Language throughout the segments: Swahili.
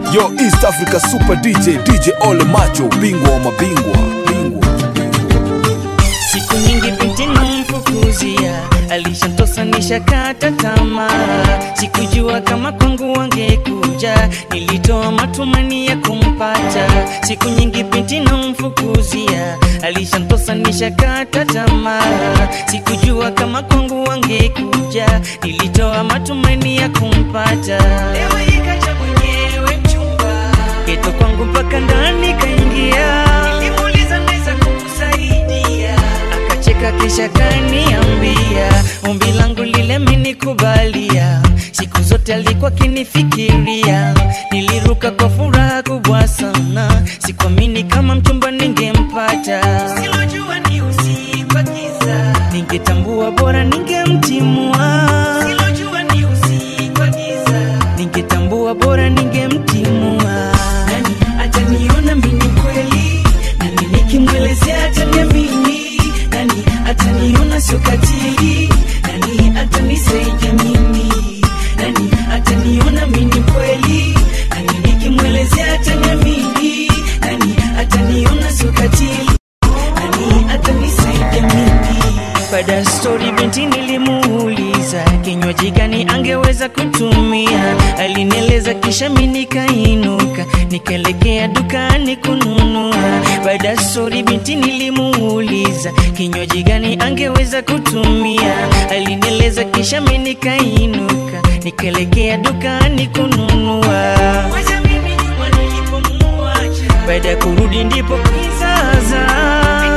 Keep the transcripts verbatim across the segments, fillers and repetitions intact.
Yo, East Africa Super D J, D J Ole Macho, bingwa wa mabingwa, bingwa. Siku nyingi binti namfukuzia, alishantosa nishakata tamaa. Sikujua kama kwangu wangekuja, nilitoa matumani ya kumpata. Siku nyingi binti namfukuzia, alishantosa nishakata tamaa. Sikujua kama kwangu wangekuja, nilitoa matumani ya kumpata. Leo ikacha mwenyewe mchumba, geto kwangu mpaka ndani kaingia. Nilimuuliza naweza kukusaidia, akacheka kisha kaniambia ombi langu lile menikubalia. Siku zote alikuwa kinifikiria, niliruka kwa furaha kubwa sana. Sikuamini kama mchumba ningempata, silojua ni usiku wa giza, ningetambua bora ningemtimua. Silojua ni usiku wa giza, ningetambua bora ningemtimua. Nani ataniona mimi kweli, nani nikimwelezea ataniamini, nani ataniona sio katili, nani atanisaidia mimi, nani ataniona mimi kweli, nani nikimwelezea ataniamini, nani ataniona sio katili, nani atanisaidia mimi. Baada story binti nilimuuliza kinywaji gani angeweza kutumia, alinieleza kisha mimi nikainuka nikaelekea dukani kununua. Baada story binti nilimuuliza kinywaji gani angeweza kutumia, alinieleza kisha mimi nikainuka nikaelekea dukani kununua. Wacha mimi nyuma nilipomuacha, baada kurudi ndipo kizaza.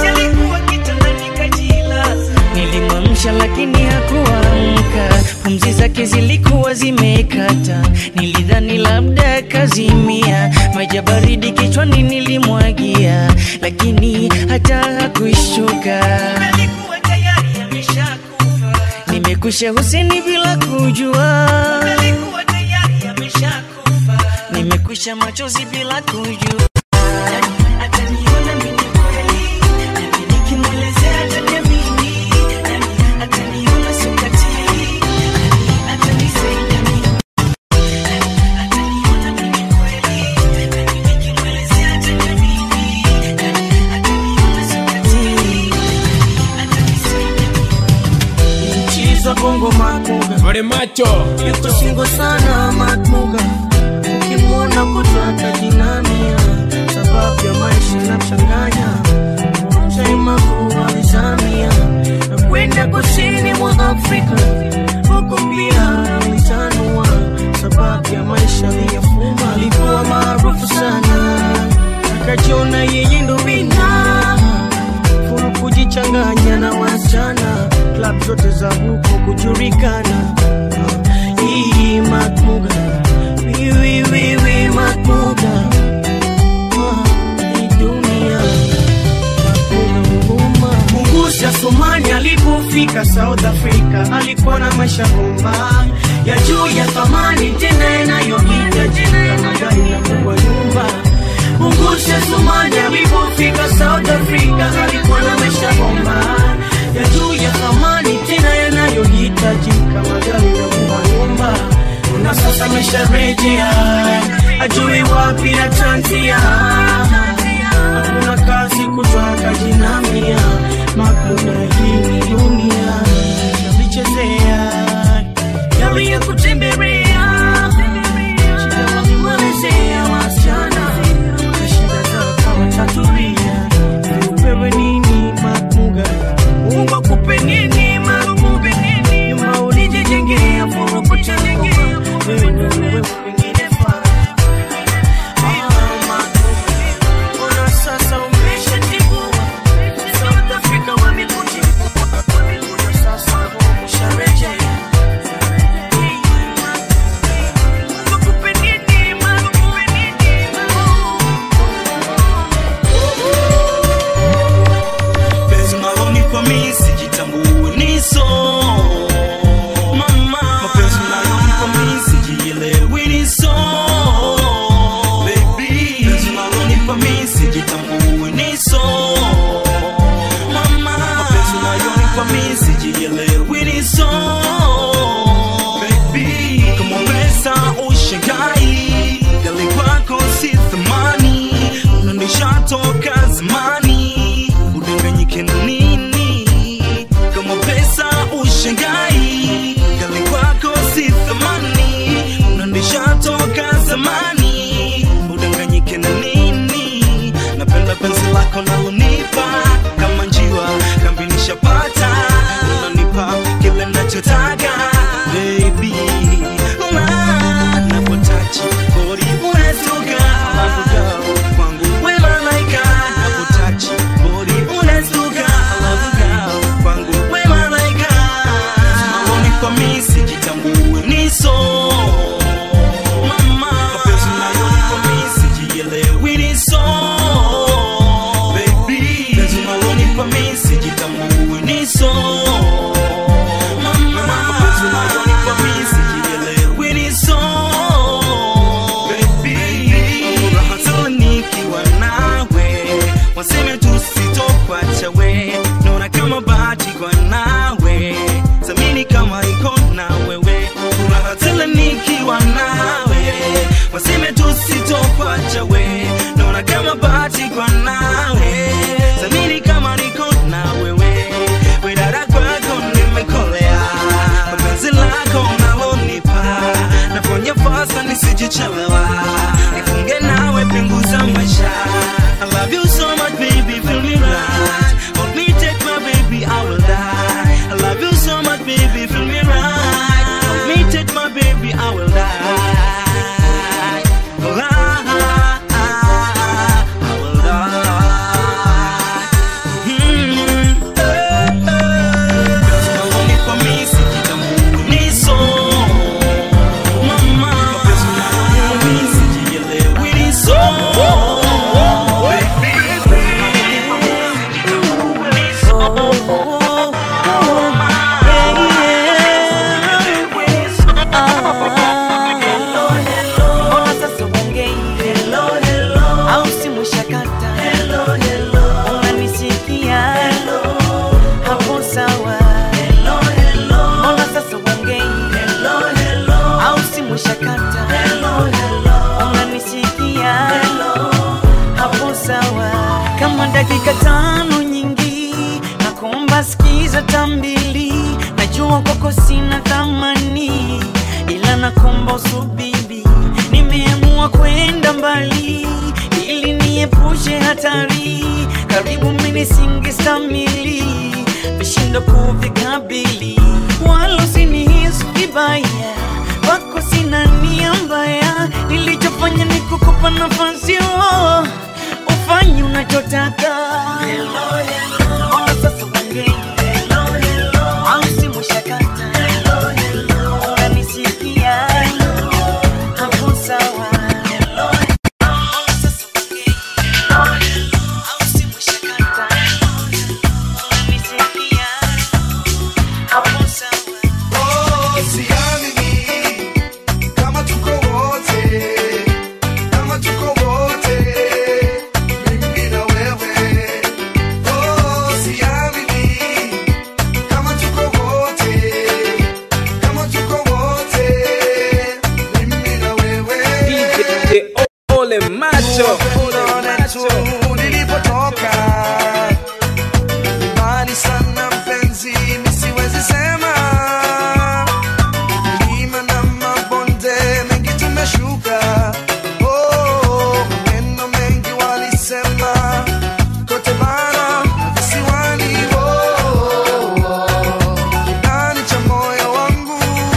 Nilimwamsha lakini hakuamka, pumzi zake zilikuwa zimekata. Nilidhani labda kazimia, maji baridi kichwani nilimwagia, lakini hata hakuishuka. Alikuwa tayari ameshakufa, nimekusha Huseni bila kujua. Alikuwa tayari ameshakufa, nimekusha machozi bila kujua. Ataniona mimi kweli, nani nikimwelezea ataniamini, ataniona sio katili, atanisaidia mimi. Ataniona mimi kweli, nikimwelezea ataniamini, ataniona sio katili, atanisaidia mimi. Mchiza Bongo Matmuga, Ole Macho yuko singo sana Matmuga. Ukimwona kutaka jinamia, sababu ya maisha na mchanganya. Mchaima kuwa vizamia, na kwenda kusini mwa Afrika. Huko pia alitanua, sababu ya maisha liyafuma. Alikuwa maarufu sana, akajiona yeye ndo wina. Fulu kujichanganya na wasichana, club zote za huko kujulikana. Hii Matmuga, wiwi wiwi Matmuga. Mungusia Somani alipofika South Africa, alikuwa na maisha bomba ya juu ya thamani, tena yanayopita jina ya magari na kubwa nyumba. Mungusia Somani alipofika South Africa, alikuwa na maisha bomba ya juu ya thamani, tena yanayopita jina ya magari na kubwa nyumba. Na sasa amesharejea, ajui wapi na tanzia. Hakuna kazi kutwaka jinamia, Matmuga hii ni dunia. Navichezea, yali ya kutembelea, shida walimwelezea wasichana, na shida za kama tatulia. Upewe nini Matmuga, Mungu akupe nini Matmuga, nyuma ulijijengea furu kuchanengea, wewe ndo wewe wengine fara. Baby, come on, let's waseme tusitopacha we, naona kama bahati kwa nawe, zamini kama niko na wewe, we dada kwako nimekolea, mapenzi lako unalonipa, nafanya fasta nisijichelewa, nifunge nawe pingu za maisha. I love you so much baby, feel me right, hold me take my baby, I will die. I love you so much baby, feel me right, hold me take my baby, I will die. Oh, I, I, I will die. Mm-hmm. Hey, hey. Cause my only for me, sikita mungu niso mama, cause my only for me, sikijelewi niso dakika tano nyingi, nakuomba sikiza tambili, najua kwako sina thamani, ila nakuomba usubiri, nimeamua kwenda mbali, ili niepushe hatari, karibu mimi singestamili, vishindo kuvikabili, wala usinihisi vibaya, kwako sina nia mbaya, nilichofanya ni kukupa nafasi oh. Ufanye unachotaka. Hello, hello. Ona sasa ongea. Hello, hello. Au simu shakata. Hello, hello. Unanisikia? Hello. Hapo sawa. Hello, hello. Ona sasa ongea. Hello, hello. Au simu shakata. Hello, hello. Unanisikia? Hapo sawa. Oh, siamini kama tuko wote. Kama tuko wote. Ole macho, nilipotoka mbali sana mpenzi, nisiwezi sema, milima na mabonde mengi tumeshuka, oh, maneno mengi walisema, kote bara na visiwani, oh, ndani cha moyo wangu,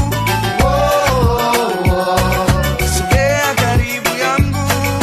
oh, sogea karibu yangu.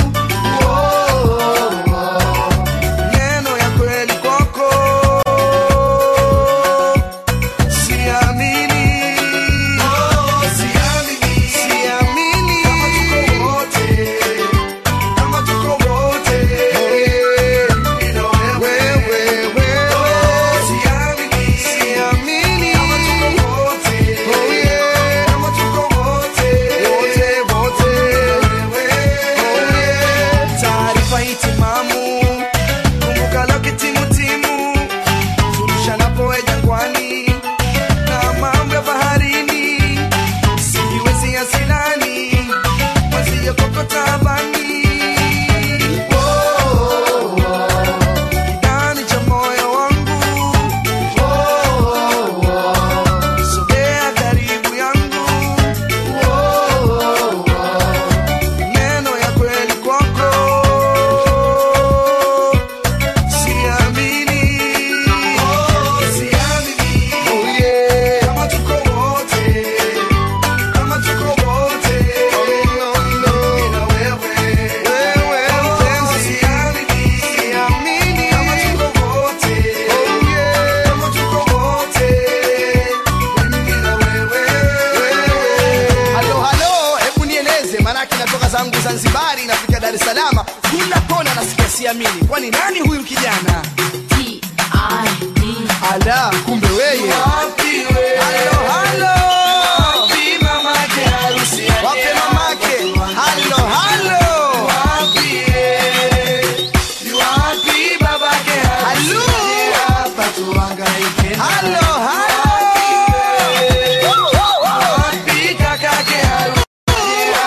Zanzibari nafika Dar es Salaam, kila kona nasikia siamini. Kwani nani huyu kijana? T I D Ala, kumbe wewe. Wapi wewe? Halo halo. Wapi mamake harusi? Wapi mamake? Halo halo. Wapi wewe? Wapi babake harusi? Halo. Hapa tuhangaike. Halo halo. Wapi kakake harusi? Hapa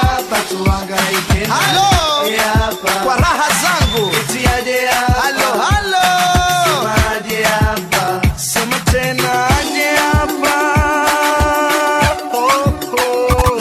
tuhangaike. Halo, kwa raha zangu eti aje hapa. Halo, halo, sema aje hapa. Sema tena aje hapa. Oh, oh.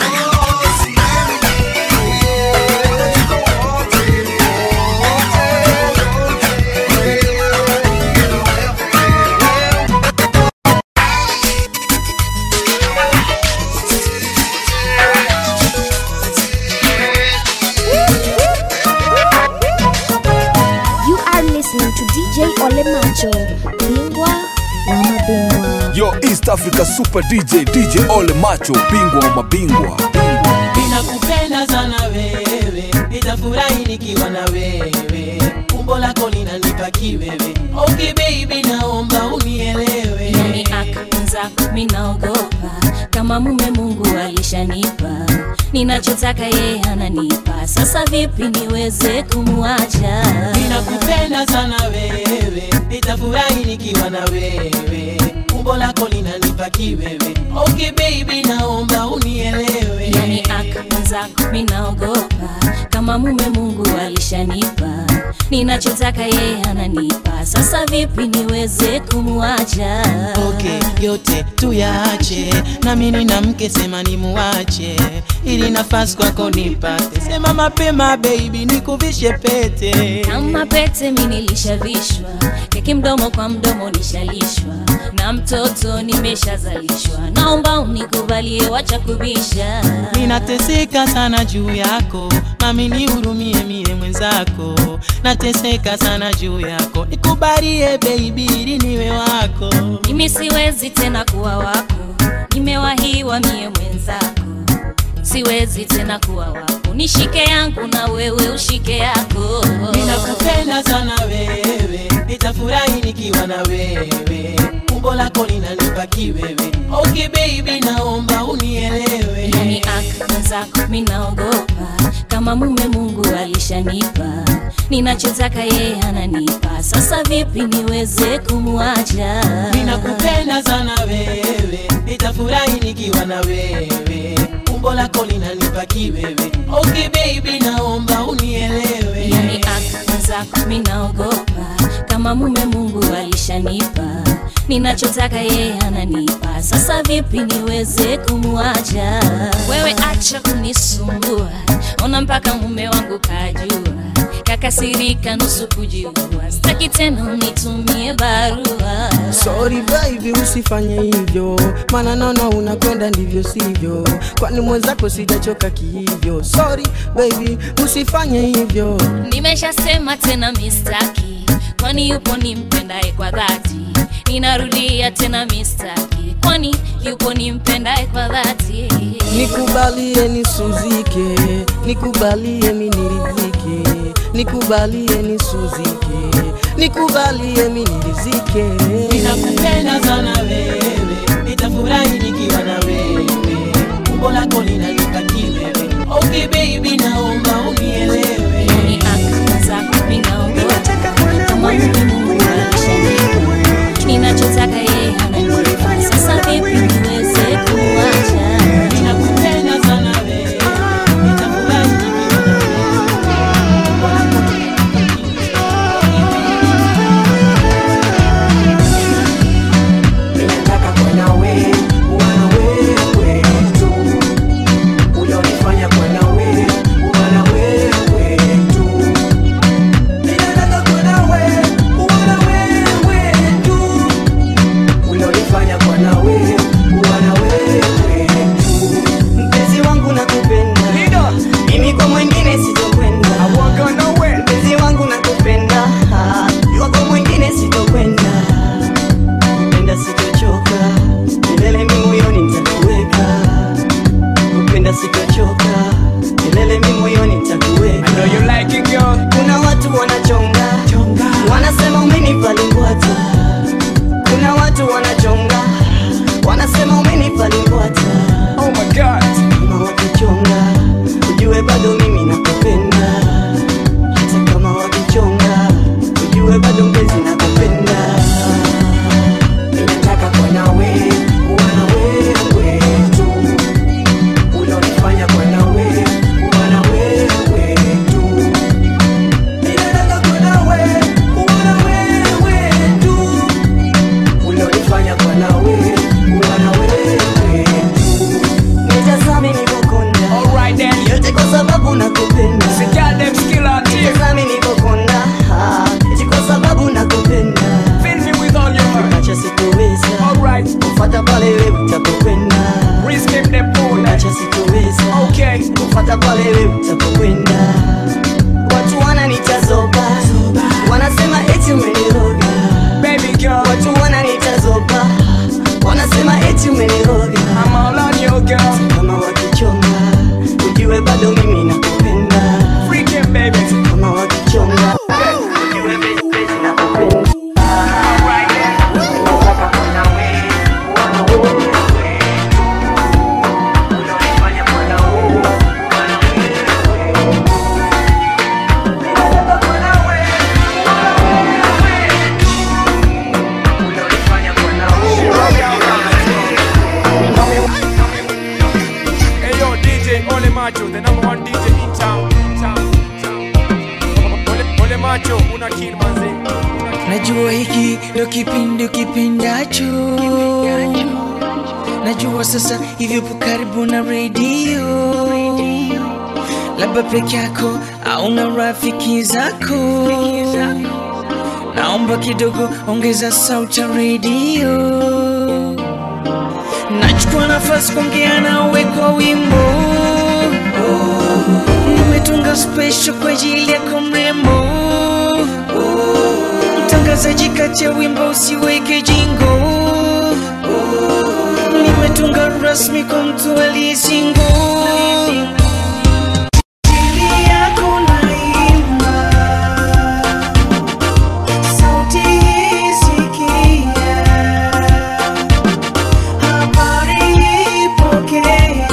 To D J Ole Macho, bingwa wa mabingwa. Yo, East Africa Super D J, D J Ole Macho, bingwa wa mabingwa. Ninakupenda sana wewe, nitafurahi nikiwa na wewe. Umbo lako linanipa kiwewe. Okay baby, naomba unielewe. Yani akaanza mimi naogopa, kama mume Mungu alishanipa, ninachotaka yeye ananipa. Sasa vipi niweze kumwacha? Ninakupenda sana wewe, nitafurahi nikiwa na wewe. Umbo lako linanipa kiwewe. Okay baby, naomba unielewe. Yani akaanza mimi naogopa, kama mume Mungu alishanipa, ninachotaka yeye ananipa. Sasa vipi niweze kumwacha? Okay, yote tuyaache, na mimi nina mke, sema nimuache, ili nafasi kwako nipate. Sema mapema baby, nikuvishe pete. Kama pete mimi nilishavishwa, keki mdomo kwa mdomo nishalishwa, na mtoto nimeshazalishwa. Naomba unikubalie, wacha kubisha. Ninateseka sana juu yako, mami nihurumie mie mwenzako. Nateseka sana juu yako, nikubalie baby ili niwe wako. Mimi siwezi tena kuwa wako, nimewahiwa mie mwenzako. Siwezi tena kuwa wako, nishike yangu na wewe ushike yako. Ninakupenda sana wewe, nitafurahi nikiwa na wewe. Umbo lako linanipa kiwewe. Okay baby, naomba unielewe. Yani akaanza mimi naogopa, kama mume Mungu alishanipa, ninachotaka yeye ananipa. Sasa vipi niweze kumwacha? Ninakupenda sana wewe, nitafurahi nikiwa na wewe. Umbo lako linanipa kiwewe. Okay baby, naomba unielewe. Yani akaanza mimi naogopa, kama mume Mungu alishanipa, ninachotaka yeye ananipa. Sasa vipi niweze kumwacha? Wewe acha kunisumbua, ona mpaka mume wangu kajua, kakasirika nusu kujiua. Sitaki tena unitumie barua. Sorry baby, usifanye hivyo, maana naona unakwenda ndivyo sivyo, kwani mwenzako sijachoka kihivyo. Sorry baby, usifanye hivyo. Nimeshasema tena mistaki, kwani yupo nimpendaye kwa dhati. Ninarudia tena mistaki, kwani yupo nimpendaye kwa dhati. Nikubalie nisuzike, nikubalie mimi niridhike, nikubalie nisuzike, nikubalie mimi niridhike. Ninakupenda sana wewe, nitafurahi nikiwa na wewe. Umbo lako linanipa kiwewe. Okay baby, naomba unielewe. Yani akaanza mimi naogopa, kama mume Mungu alishanipa, ninachotaka yeye ananipa. Sasa vipi niweze kumwacha? Ninakupenda sana wewe, nitafurahi nikiwa na wewe. Umbo lako linanipa kiwewe. Ninataka kwa nawe, kuwa na wewe tu. Ulionifanya kwa nawe, kuwa na wewe tu. Ninataka kwa nawe, kuwa na wewe tu. Ulionifanya kwa nawe, kuwa na wewe tu. Mpenzi wangu nakupenda, mimi kwa mwingine sitokwenda. Mpenzi wangu nakupenda, kwa mwingine sitokwenda. Kupenda sitochoka, milele mimi moyoni nitakuweka. Kupenda sitochoka, milele mimi moyoni nitakuweka. Kuna watu wanachonga, wanasema umenipa lingwata. Kuna watu wanachonga, wanasema umenipa lingwata. Oh my God. Kama wakichonga, ujue bado mimi nakupenda. Hata kama wakichonga, ujue bado mpenzi nakupenda. Ninataka kwa nawe, kuwa na wewe tu. Ulionifanya kwa nawe, kuwa na sababu nakupenda. Sijade mskila ati Tazami nikokonda, eti kwa sababu nakupenda. Fill me with all your heart. Acha sitoweza, Alright. kufuata pale wewe utapokwenda. Rescape them pool. Acha sitoweza, Okay. kufuata pale wewe utapokwenda. Watu wananitazoba, wanasema eti umeniroga. Baby girl, Watu wananitazoba, wanasema eti umeniroga. I'm all on you girl. Kama wakichonga, ujue bado mimi nakupenda. Freaking baby. Kama wakichonga, ujue bado nakupenda. Hey yo, D J Ole Macho, the number one D J in town. In town, in town. Ole, Ole Macho, una kill manzi. Najua hiki ndo kipindi kipendacho, najua sasa hivyo po karibu na radio, labda peke yako au na rafiki zako. Naomba kidogo ongeza sauti ya radio, nachukua nafasi kuongea nawe kwa wimbo. Nimetunga special kwa ajili yako mrembo, mtangazaji kati ya wimbo usiweke jingo. Nimetunga rasmi kwa mtu aliyesingo. Ajili yako naimba, sauti hii sikia, habari ipokea.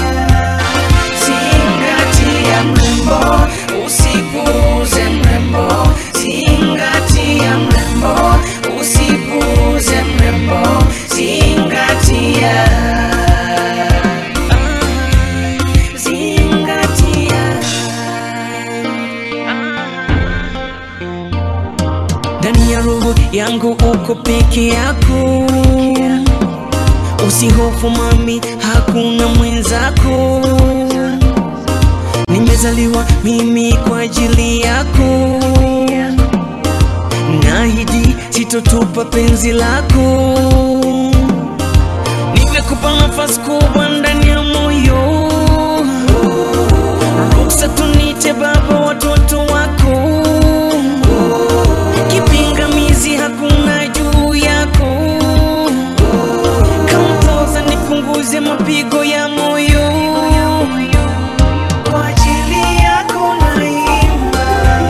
Zingatia mrembo, usipuuze mrembo. Zingatia mrembo, usipuuze mrembo. Zingatia, ah, zingatia. Ndani ya roho yangu uko peke yako, usihofu mami, hakuna mwenzako. Nimezaliwa mimi kwa ajili yako, naahidi sitotupa penzi lako. Nimekupa nafasi kubwa ndani ya moyo, ruksa tunite baba watoto wako. Kipingamizi hakuna juu yako, kampoza nipunguze mapigo ya moyo. Kwa ajili yako naimba,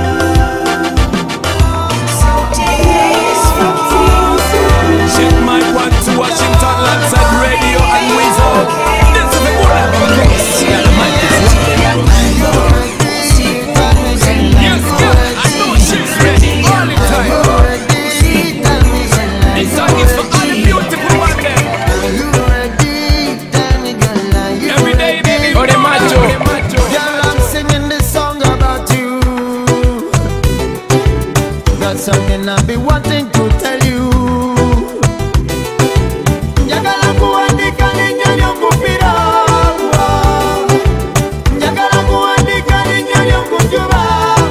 sauti hii sikia. Check my one to Washington, Lanside Radio and Weasel. This is the good one. Yes, girl, I know she's ready all the time. This song is for all the beautiful ones there. Every day, baby. Ole Macho. Girl, I'm singing this song about you. Got something I've been wanting to tell you. Njagala kuandika ninyo kupira, njagala kuandika ninyo kujuba.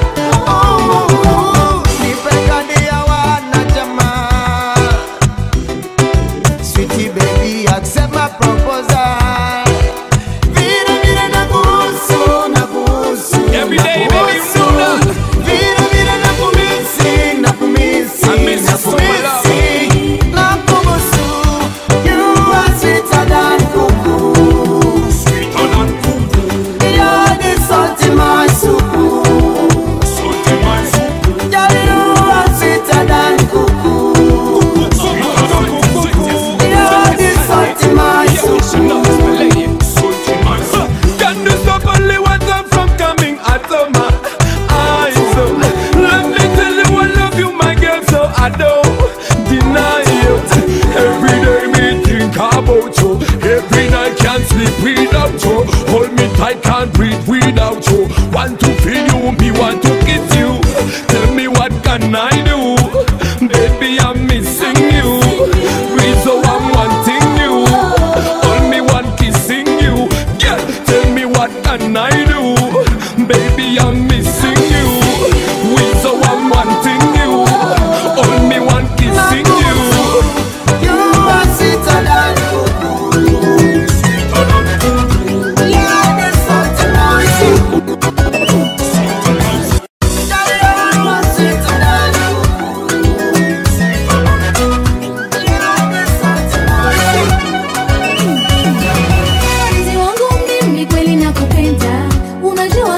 Nipeka dia wana jamaa. Sweetie baby, accept my proposal. Vira vira na kuhusu, na kuhusu. Every day, baby, you know that. Vira vira na kumisi, na kumisi, I miss na you so much. kumisi, na kuhusu. You are sweeter than cuckoo. Sweeter than cuckoo. You're the salt in my soup. Salt in my soup. Girl, you are sweeter than cuckoo. Sweeter than cuckoo. You're the salt in my soup. Can you stop only what I'm from coming out of my eyes? So let me tell you I love you, my girl, so I don't deny you. Every day me think about you. Every night can't sleep without you. Hold me tight, can't breathe without you. Want to feel you, me want to kiss you. Tell me what can I do? Baby, I'm missing you. Reason I'm wanting you. Hold me one kissing you. Yeah, tell me what can I do? Baby,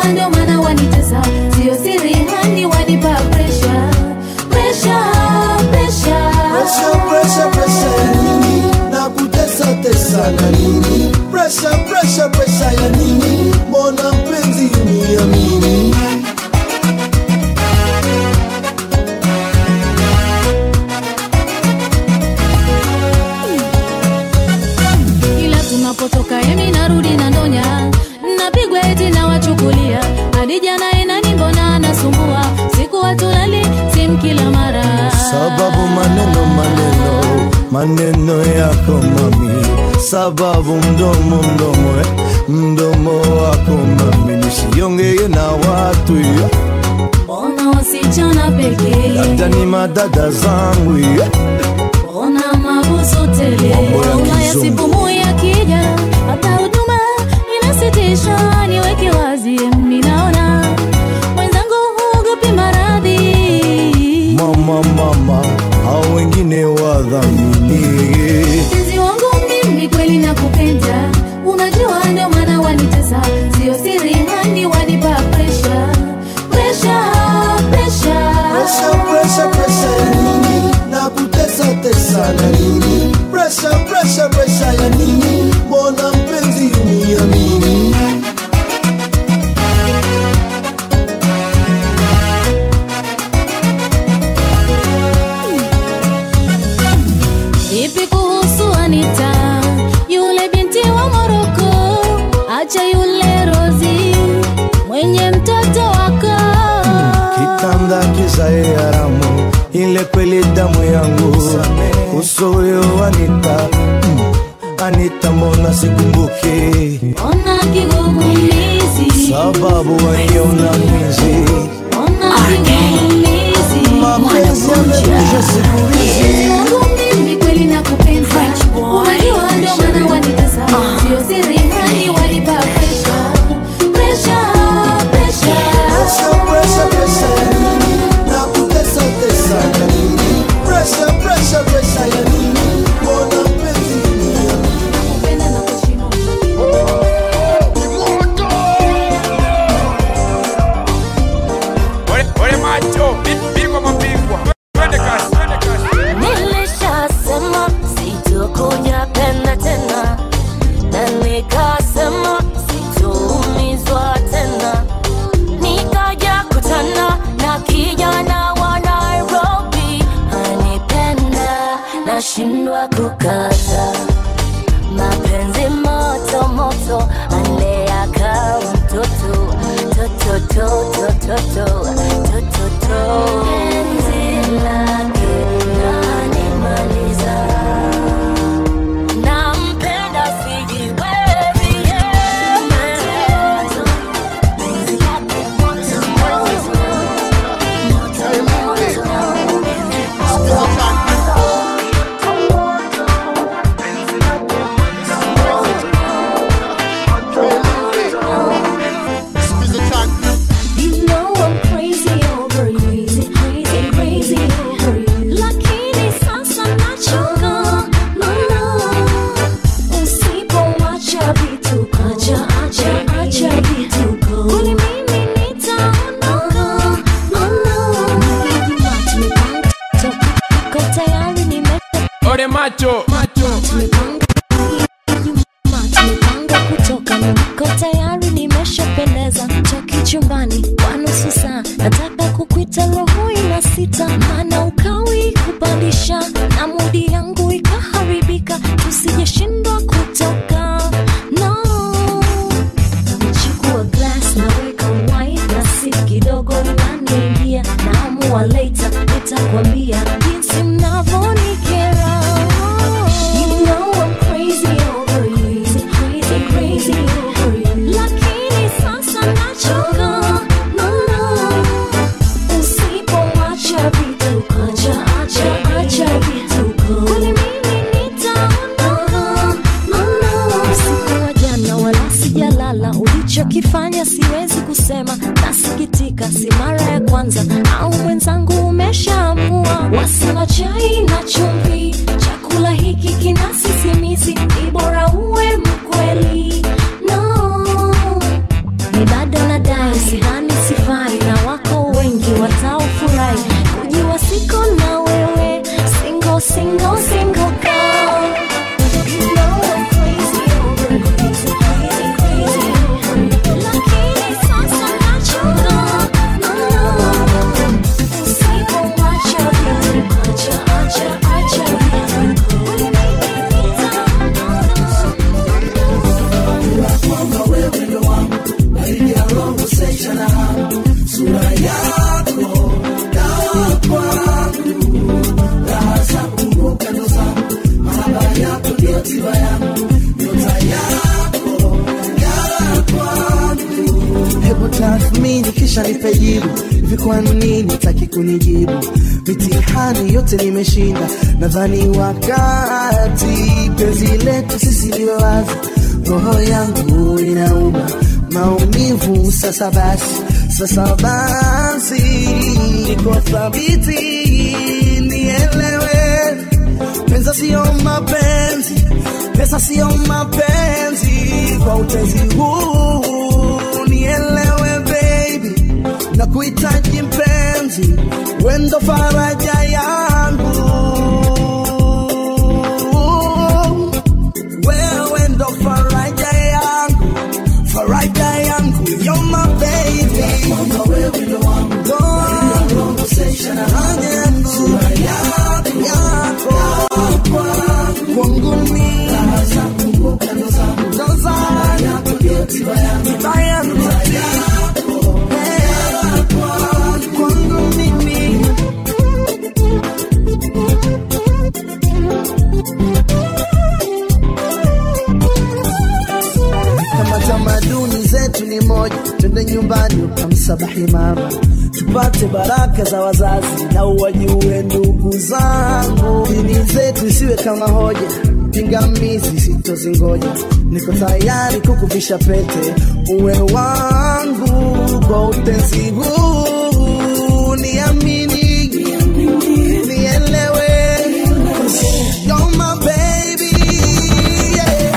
unajua ndo maana wanitesa, sio siri hani wanipa pressure. Pressure, pressure. Pressure, pressure, pressure ya nini? Na kutesa tesa na nini? Pressure, pressure, pressure ya nini? Mbona mpenzi uniamini? Ila tunapotoka yemi narudi na ndonya, napigwa eti na wachukulia hadi jana inani mbona anasumbua, siku watulali simu kila mara, sababu maneno maneno maneno yako mami, sababu mdomo mdomo eh, mdomo wako mami, nisiongee na watu ya. Ona wasichana pekee, labda ni madada zangu ya. Ona mabusu tele, ulaya sipumui akija, hata huduma inasitisha, niweke wazi minaona mwenzangu huogopi maradhi. Mama mama, hao wengine wadhamini. Mpenzi wangu mimi kweli nakupenda, unajua ndo maana wanitesa, sio siri hani wanipa pressure. Pressure, pressure. Pressure, pressure, pressure ya nini? Na kutesa tesa na nini? Pressure, pressure, pressure ya nini? Mbona mpenzi uniamini? Vipi kuhusu Anita, yule binti wa Moroko, acha yule Rozi, mwenye mtoto wako. Kitanda kizae haramu, ile kweli damu yangu. Uso huyo Anita, mm, Anita mbona sikumbuki? Ona kigugumizi, sababu waniona mwizi. ona kigugumizi, Mapenzi yamekuja siku hizi. Mungu mimi kweli nakupenda, unajua ndo maana wanitesa, sio siri hani wanipa pressure. Pressure, pressure. Pressure, pressure, pressure ya nini? Na kutesa tesa ya nini? Pressure, pressure, pressure ya nini? Mbona mpenzi uniamini? Nakupenda na kushindwa. Ole ole macho, bingwa mabingwa. Twende kasi, twende kasi. Nilishasema sitokuja penda tena, na nikasema sitoumizwa tena, nikaja kutana na kijana wa Nairobi anipenda, nashindwa kukata mapenzi moto moto, alea kama mtoto toto toto toto toto toto, penzi lake lanimaliza, nampenda sijiwezi penzi lake moto moto moto moto. You know I'm crazy over you, crazy, crazy, crazy over you. Lakini sasa nachoka, no, no. Usipoacha vituko, acha, acha, acha vituko, kwani mimi nitaondoka, no, no. Tumepanga toka, ko tayari nimetoka. Ole macho, macho. Tumepanga, tumepanga kutoka, niko tayari nimeshapendeza, toki chumbani kwa nusu saa, nataka kukuita roho ina sita, maana ukawi kupandisha na mudi yangu ikaharibika, tusijeshindwa kutoka, no. Chukua glass na weka wine na si kidogo naniingia, naamua later nitakwambia jinsi mnavonikera. You know I'm crazy over you, crazy, crazy over you. Lakini sasa nachoka, no, no. Usipoacha vituko, acha, acha, acha vituko, kwani mimi nitaondoka, no, no. Usiku wa jana wala sijalala, ulichokifanya siwezi kusema, nasikitika, si mara ya kwanza, au mwenzangu umeshaamua. Wasina chai na chumvi, chakula hiki kina sisimizi, ni bora uwe mkweli, no. Ni bado nadai kisha nipe jibu. Hivi kwa nini taki kunijibu? Mitihani yote nimeshinda, nadhani wakati penzi letu sisi liwe wazi. Roho yangu inauma maumivu, sasa basi, sasa basi niko thabiti, nielewe. Pesa sio mapenzi, pesa sio mapenzi, kwa utezi huu nielewe baby, na kuhitaji mpenzi, wendo faraja yangu, wewe ndo faraja yangu, faraja yangu, you're my baby, mama wewe ndo wangu, ndo conversation hanya yangu, sura yako yako kwangu mimi, kaza kumbuka ndo zangu, ndo zangu yako ndio tiba yangu, tiba yangu kwangu mimi. Kama tamaduni zetu ni moja, twende nyumbani ukamsabahi mama, tupate baraka za wazazi na uwajue ndugu zangu. Dini zetu isiwe kama hoja, pingamizi sitozingoja, niko tayari kukuvisha pete, uwe wangu kwa utenzi huu, niamini, nielewe, you're my baby, yeah.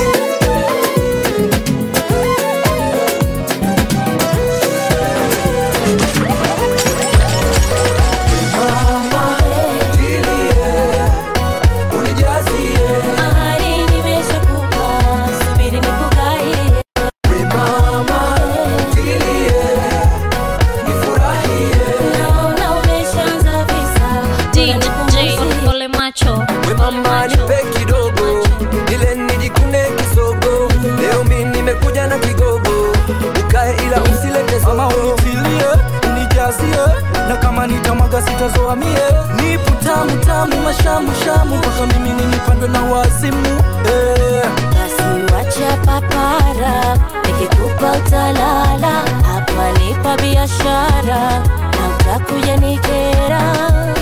Mama nipe kidogo, ile nijikune kisogo, leo mimi nimekuja na kigogo, ukae ila usilete sogo. Mama unitilie, unijazie, na kama nitamwaga sitazoa mie, nipo tamu tamu mashamu shamu, kwa mimi nipandwe na wazimu, eh. Basi wacha papara, nikikupa utalala, hapa nipa biashara, na utakuja nikera.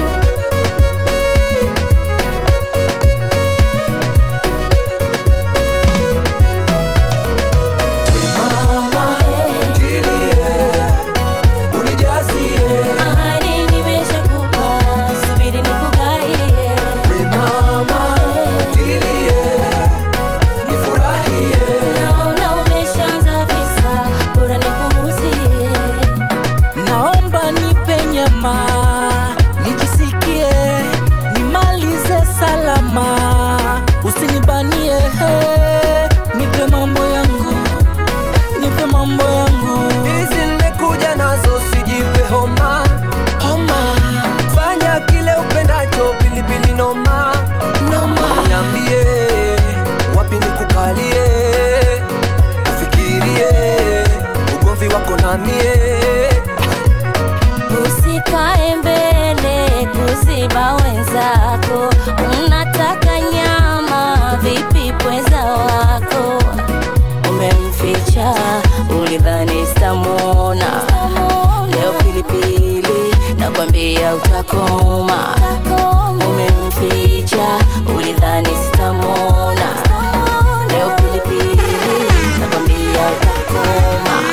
Usikae mbele kuziba wenzako, unataka nyama vipi pweza wako, umemficha ulidhani sitamwona, leo pilipili nakwambia utakoma, umemficha ulidhani sitamwona, leo pilipili nakwambia utakoma.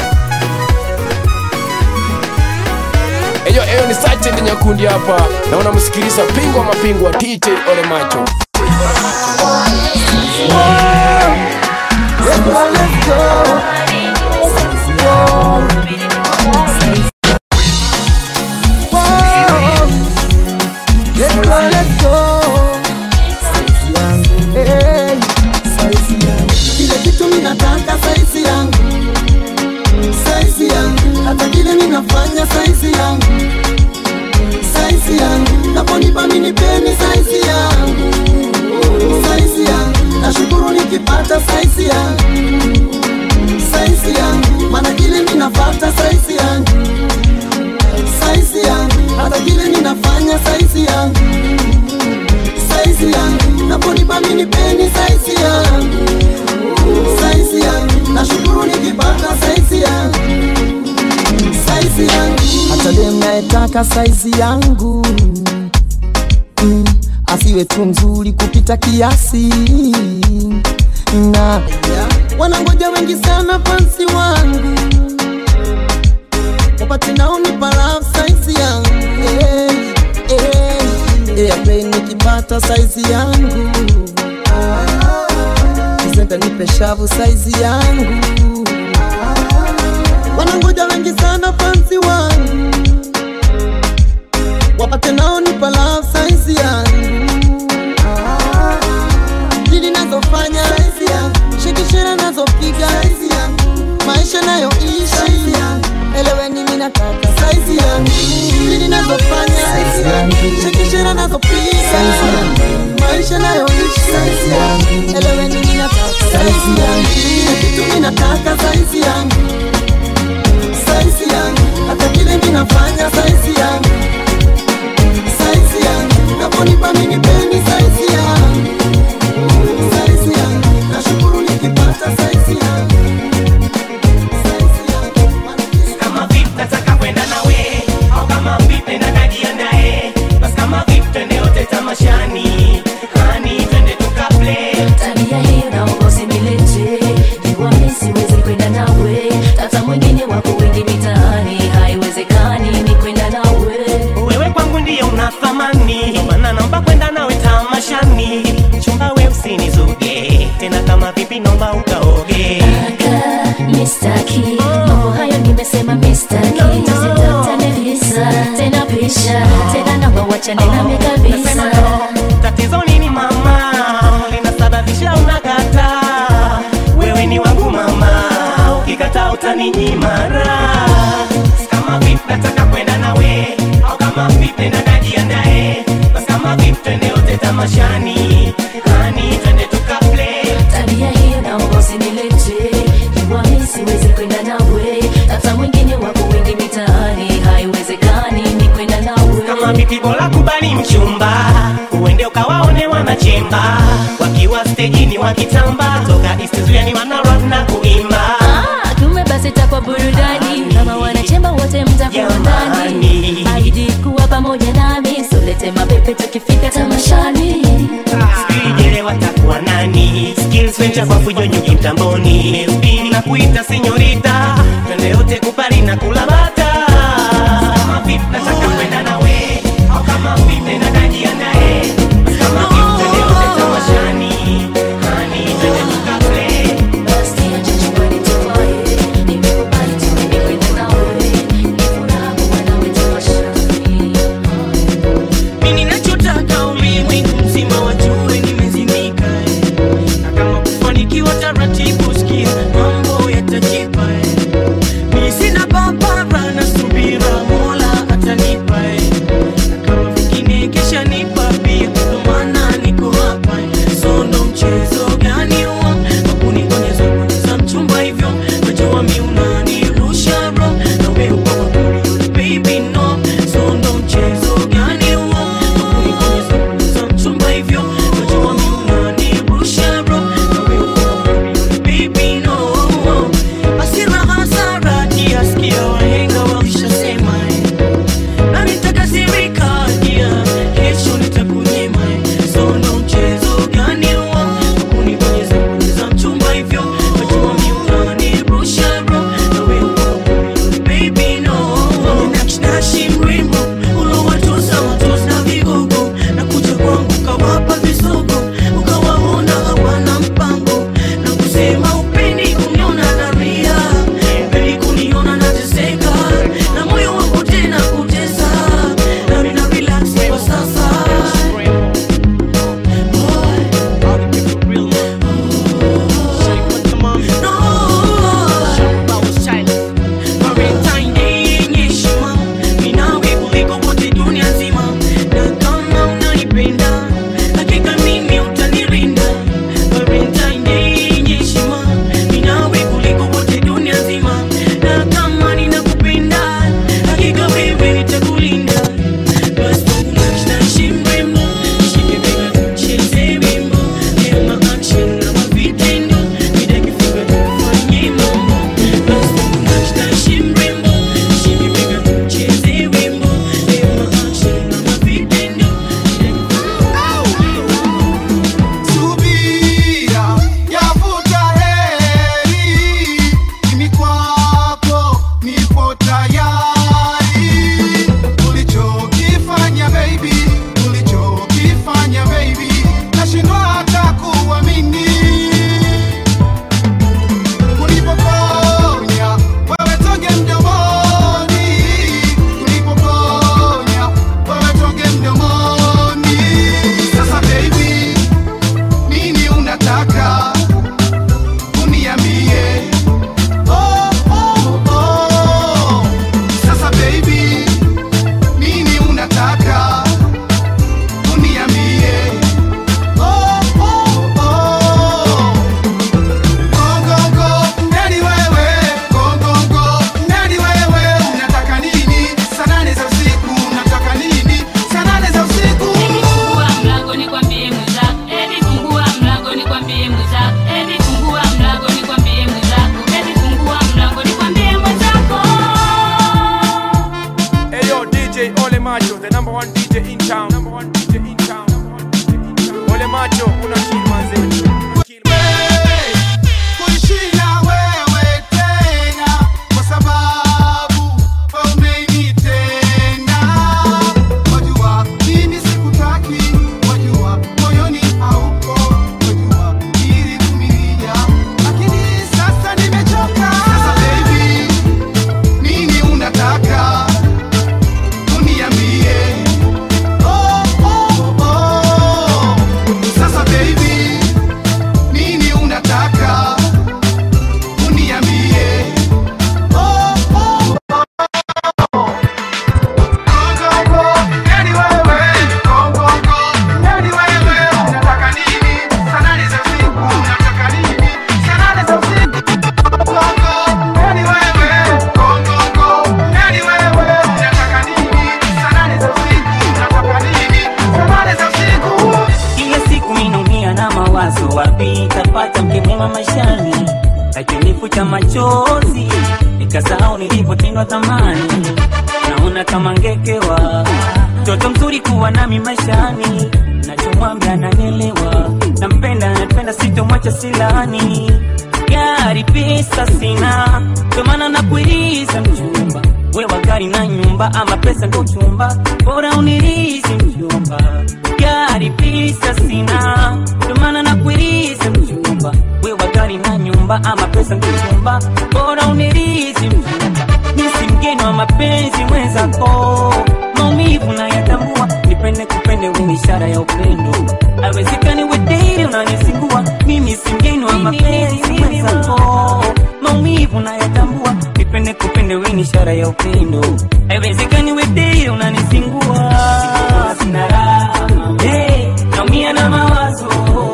Eyo eyo ni Sachet Nyakundi hapa, na unamsikiliza Pingwa Mapingwa D J Ole Macho. Kile kitu mimi nataka saizi yangu, saizi yangu, hata kile mimi nafanya saizi yangu, saizi yangu, naponipa mimi nipeni saizi yangu, saizi yangu, nashukuru nikipata saizi yangu, saizi yangu, maana kile mimi nafuata saizi yangu, saizi yangu, hata kile mimi nafanya saizi yangu, saizi yangu, naponipa mimi nipeni saizi yangu, saizi yangu, nashukuru nikipata saizi yangu, saizi yangu. Hata dem naetaka saizi yangu mm, asiwe tu mzuri kupita kiasi na wanangoja wengi sana fansi wangu wapate naonipa love saizi yangu. Hey, hey, hey, nikipata saizi yangu kisenta nipe shavu saizi yangu. Wanangoja wengi sana fansi wangu wapate naonipa love saizi yangu. Dili nazofanya saizi yangu, shikishira nazopiga saizi yangu, maisha nayo ishi eleweni mimi nataka saizi yangu. Dili nazofanya saizi yangu, shikishira nazopiga saizi yangu, maisha nayo ishi saizi yangu, eleweni mimi nataka saizi yangu. Kitu mimi nataka saizi yangu, saizi yangu, hata kile mimi nafanya saizi yangu, saizi yangu, naponipa mimi pendi saizi yangu, saizi yangu, nashukuru nikipata saizi yangu, saizi yangu. Kama vipi nataka kwenda nawe, au kama vipi najiandae, basi kama vipi twende yote tamashani, hani twende tukaplay. Tabia hiyo naomba usinilete, jua mimi siwezi kwenda nawe, hata mwingine wako wengi mitaani, haiwezekani ni kwenda nawe. Wewe kwangu ndiye una thamani, maana naomba kwenda nawe tamashani, chumba wewe usinizuge, tena kama vipi naomba ukaoge. Aka, mistaki, mambo hayo nimesema mistaki, tusitatane visa, tena pisha, tena naomba wachane nami kabisa. Tatizo nini mama, linasababisha unakata, wewe ni wangu mama, ukikata utaninyima raha. Kama vipi nataka kwenda nawe, au kama vipi najiandae, basi kama vipi twende yote tamashani, hani twende tukaplay. Tabia hiyo naomba usinilete, jua mimi siwezi kwenda nawe, hata mwingine wako wengi mitaani, haiwezekani ni kwenda nawe. Kama vipi bora kubali mchumba, uende ukawaone wanachemba, wakiwa stage wakitamba, toka East Zuya wana rap na kuimba. Ah, kumbe basi itakuwa burudani, kama wanachemba wote mtakuwa ndani, ahidi kuwa pamoja nami, so lete mapepe tukifika tamashani. Sikijele watakuwa nani, skills venture kwa fujo nyuki mtamboni, spin na kuita senyorita, twende yote kupari na kulabata. Kama vipi nataka kwenda nawe, au kama vipi najiandae, basi kama vipi twende yote tamashani, hani twende tukaplay. Basi acha chumbani tuwae, nimekubali tu mimi kwenda nawe, ni furaha kuwa nawe tamashani. Mimi ninachotaka ulimwengu mzima wajue nimezimika, na kama kufanikiwa taratibu, sikia mambo yatajibu. niko tayari. Ulichokifanya baby, ulichokifanya baby, nashindwa hata kuamini. Ulipoponya wewe tonge mdomoni, ulipoponya wewe tonge mdomoni. Sasa baby, nini unataka uniambie? Oh, oh, oh. Sasa baby, nini unataka uniambie? Oh, oh, oh. Go, go, go, nani wewe? Go, go, go, nani wewe? Unataka nini? Saa nane za usiku, unataka nini? Saa nane za usiku. Fungua mlango nikwambie mwenzako. Eti fungua mlango nikwambie mwenzako. Eti fungua mlango nikwambie mwenzako. Eti fungua mlango nikwambie mwenzako. Hey yo, D J Ole Macho, the number one D J in town. Number one D J in town. Ole Macho, una kill manze. Hey, kuishi na wewe tena kwa sababu wewe umenitenda. Wajua mimi sikutaki, wajua moyoni hauko, wajua nilivumilia, lakini sasa nimechoka. Sasa baby, nini unataka uniambie? Oh, oh, oh. Sasa baby, nini unataka uniambie? Oh, oh, oh. Go, go, go, nani wewe? Go, go, go, nani wewe? Unataka nini? Saa nane za usiku, unataka nini? Saa nane za usiku. Go, go, nani wewe? Go, go, go, nani wewe? Unataka nini? Saa nane za usiku, unataka nini? Saa nane za usiku. Kila siku minaumia na mawazo, wapi tapata mke mwema maishani? Akinifuta machozi nikasahau nilipotendwa thamani. Naona kama ngekewa mtoto mzuri kuwa nami maishani, nachomwambia ananielewa, nampenda napenda sitomwacha silani. Gari pesa sina, ndio maana nakuiriza mjomba. Wewe gari na nyumba ama pesa ndo chumba, bora unirizi mjomba. Gari pesa sina, ndio maana nakuiriza mjomba. Wewe gari na nyumba ama pesa ndo chumba, bora unirizi mjomba. Mimi si mgeni wa mapenzi mwenzako, maumivu nayatambua, nipende kupende wewe ishara ya upendo. Haiwezekani wewe daily unanisingua, mimi si mgeni wa mapenzi mwenzako, maumivu nayatambua, nipende kupende wewe ishara ya upendo. Haiwezekani wewe daily unanisingua, sina raha, hey, naumia na mawazo,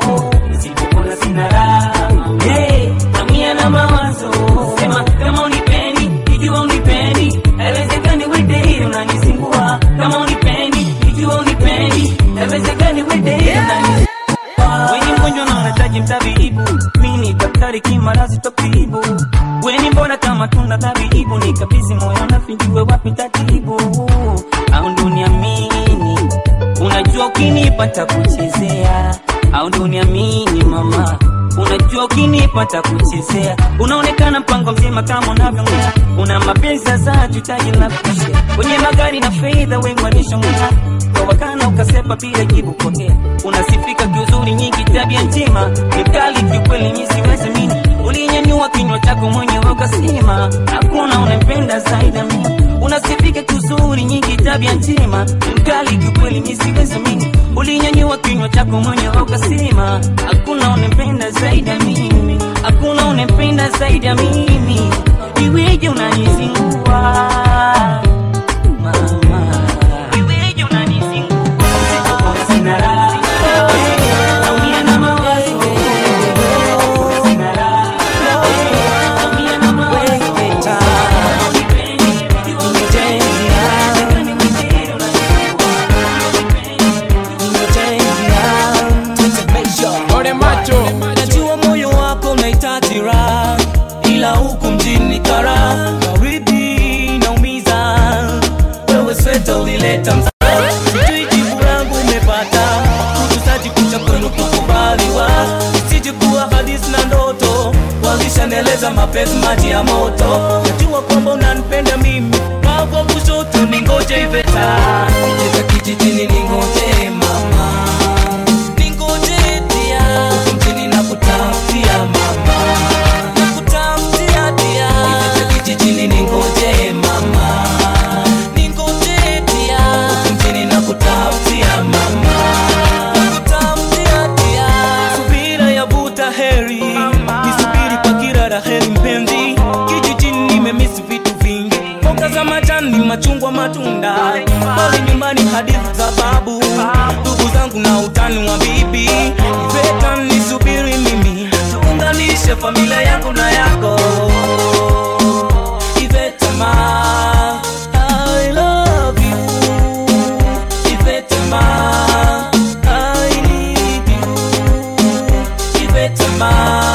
nisipopona sina raha, hey, naumia na mawazo. Sema kama unipendi, ikiwa unipendi, haiwezekani wewe daily unanisingua. Kama unipendi, ikiwa unipendi, haiwezekani wewe daily unanisingua. Wewe mgonjwa na unahitaji mtabibu, mimi ni daktari kimarazi tokibu. Wewe mbona kama tuna tabibu, nikabidhi moyo na findiwe wapi tatibu? Au ndo uniamini, unajua ukinipata kuchezea. Au ndo uniamini mama, unajua ukinipata kuchezea. Unaonekana mpango mzima kama unavyoongea, una mapenzi sasa tutaji la kushe. Kwenye magari na fedha wewe wanishongea, kwa wakana ukasepa bila jibu pokea. Unasifika kiuzuri nyingi tabia njema, nikali kiukweli mimi siwezi mimi. Ulinyanyua kinywa chako mwenyewe ukasema hakuna unempenda zaidi ya mimi. Unasifika kiuzuri nyingi tabia njema, nikali kiukweli mimi siwezi mimi. Ulinyanyua kinywa chako mwenyewe ukasema hakuna unempenda zaidi ya mimi. Hakuna unempenda zaidi ya mimi. Iweje unanizingua mama? Iweje unanizingua? Sina raha, naumia na mawazo. Sina raha, naumia na mawazo. Ole Macho, najua moyo wako unahitaji raha, ila huku mjini kara baridi naumiza. Wewe sweta ulileta mzaa, sijui jibu langu umepata. Kutusaji kucha kwenu kukubaliwa, siji kuwa hadithi na ndoto. Walishaneleza mapenzi maji ya moto, najua kwamba unanipenda mimi. D J Veta. Cheza kijijini ningoje mama, ningoje dia, mjini nakutafutia mama, nakutafutia dia. Cheza kijijini ningoje mama, ningoje dia, mjini nakutafutia mama, nakutafutia dia. Subira yavuta heri, nisubiri kwa kirara heri mpenzi. Kijijini nimemisi vitu vingi, mboga za majani, machungwa, matunda. Pale nyumbani hadithi za babu, ndugu zangu na utani wa bibi. Veta nisubiri mimi, tuunganishe familia yangu na yako. Iveta ma, I love you. Iveta ma, I need you. Iveta ma.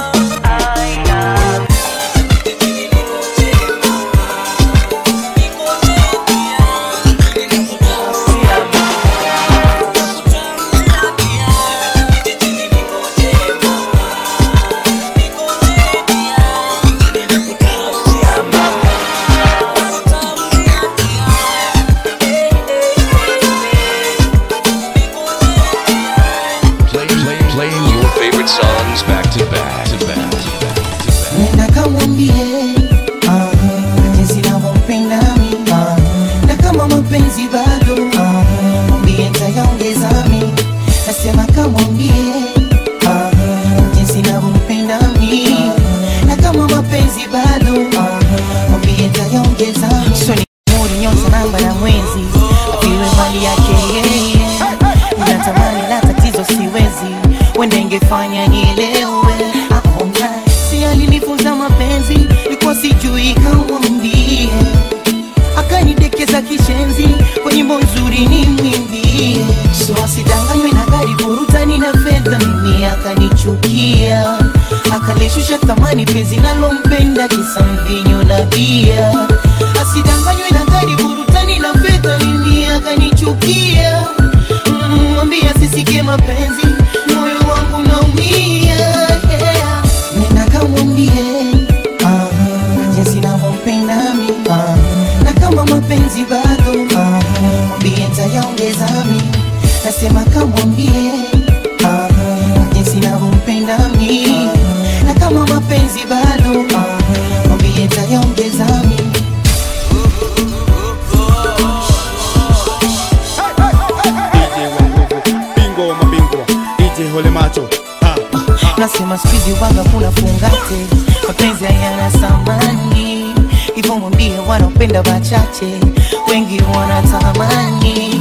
Nasema squeeze waga kuna fungate, mapenzi hayana samani. Hivyo mwambie wanapenda wachache, wengi wanatamani.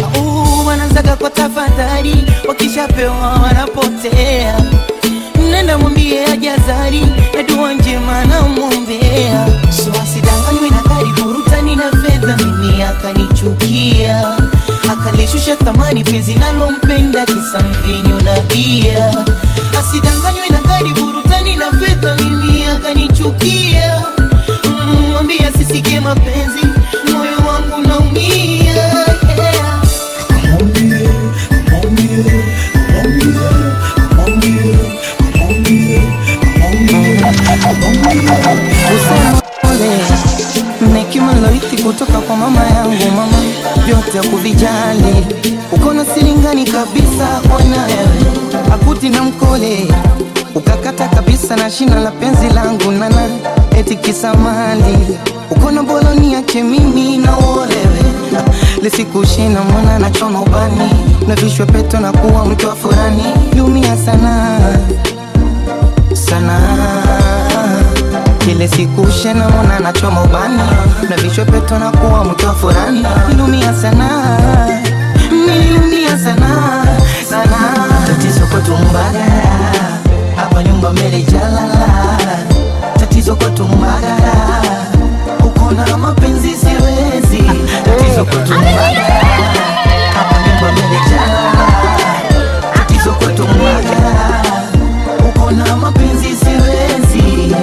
Uh, wanazaga kwa tafadhali, wakishapewa wanapotea. Nenda mwambie ajazari, na dua njema na mwombea. So asidanganywe na gari burutani na fedha, mimi akanichukia. Akalishusha thamani penzi nalompenda kisa mvinyo na bia. Asidanganywe na gari burutani na fedha, mimi akanichukia. Mwambie mm, asisikie mapenzi, moyo wangu naumia. Yeah. Mwambie, mwambie, mwambie, mwambie, mwambie, mwambie. Mekima loithi kutoka kwa mama yangu, mama vyote ya kuvijali. Ukona silingani kabisa kwa nae, akuti na mkole. Ukakata kabisa na shina la penzi langu nana, eti kisamali. Ukona boloni yake mimi na uolewe, lisikushina mwana na choma ubani. Na vishwe peto na kuwa mtu wa furani, lumia sana sana. Kile siku shena mwana na choma ubani, na vishwe peto na kuwa mtu wa furani, lumia sana. Nilumia sana sana. Tatizo kwa tumbagara, hapa nyumba mbele jalala. Tatizo kwa tumbagara, ukona mapenzi siwezi. Tatizo kwa tumbagara, hapa nyumba mbele jalala. Tatizo kwa tumbagara, ukona mapenzi siwezi.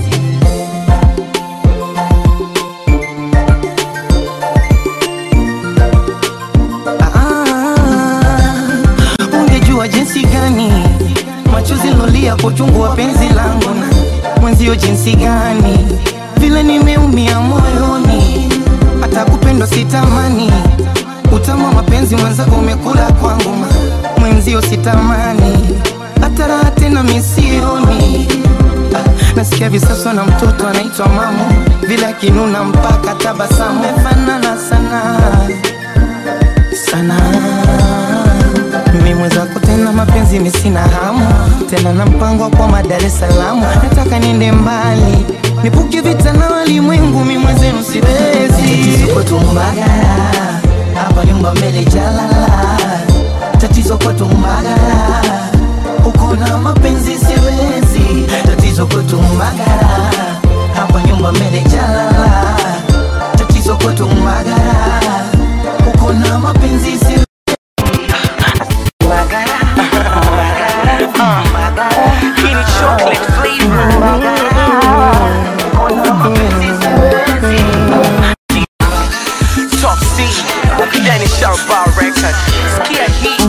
Jinsi gani machozi lolia kwa chungu wa penzi langu, na mwenzio jinsi gani vile nimeumia moyoni. Hata kupenda mwenzio sitamani utamu wa mapenzi mwenzako umekula kwangu mwenzio sitamani hata raha tena misioni. Nasikia visaswa na mtoto anaitwa mamu vile kinuna mpaka tabasamu mefanana sana sana. Mimi mwenzako tena mapenzi misina hamu tena na mpango kwa Dar es Salaam. Nataka niende mbali nipuke vita na walimwengu mimi mwenzenu siwezi. Tatizo kwetu Mbagala hapa nyumba mbele jalala. Tatizo kwetu Mbagala uko na mapenzi siwezi. Tatizo kwetu Mbagala hapa nyumba mbele jalala. Tatizo kwetu Mbagala uko na mapenzi siwezi. Mbagala Mbagala kini chocolate flavor Mbagala uko na mapenzi siwezi. Top C ukijani Sharpa Record sikia hii.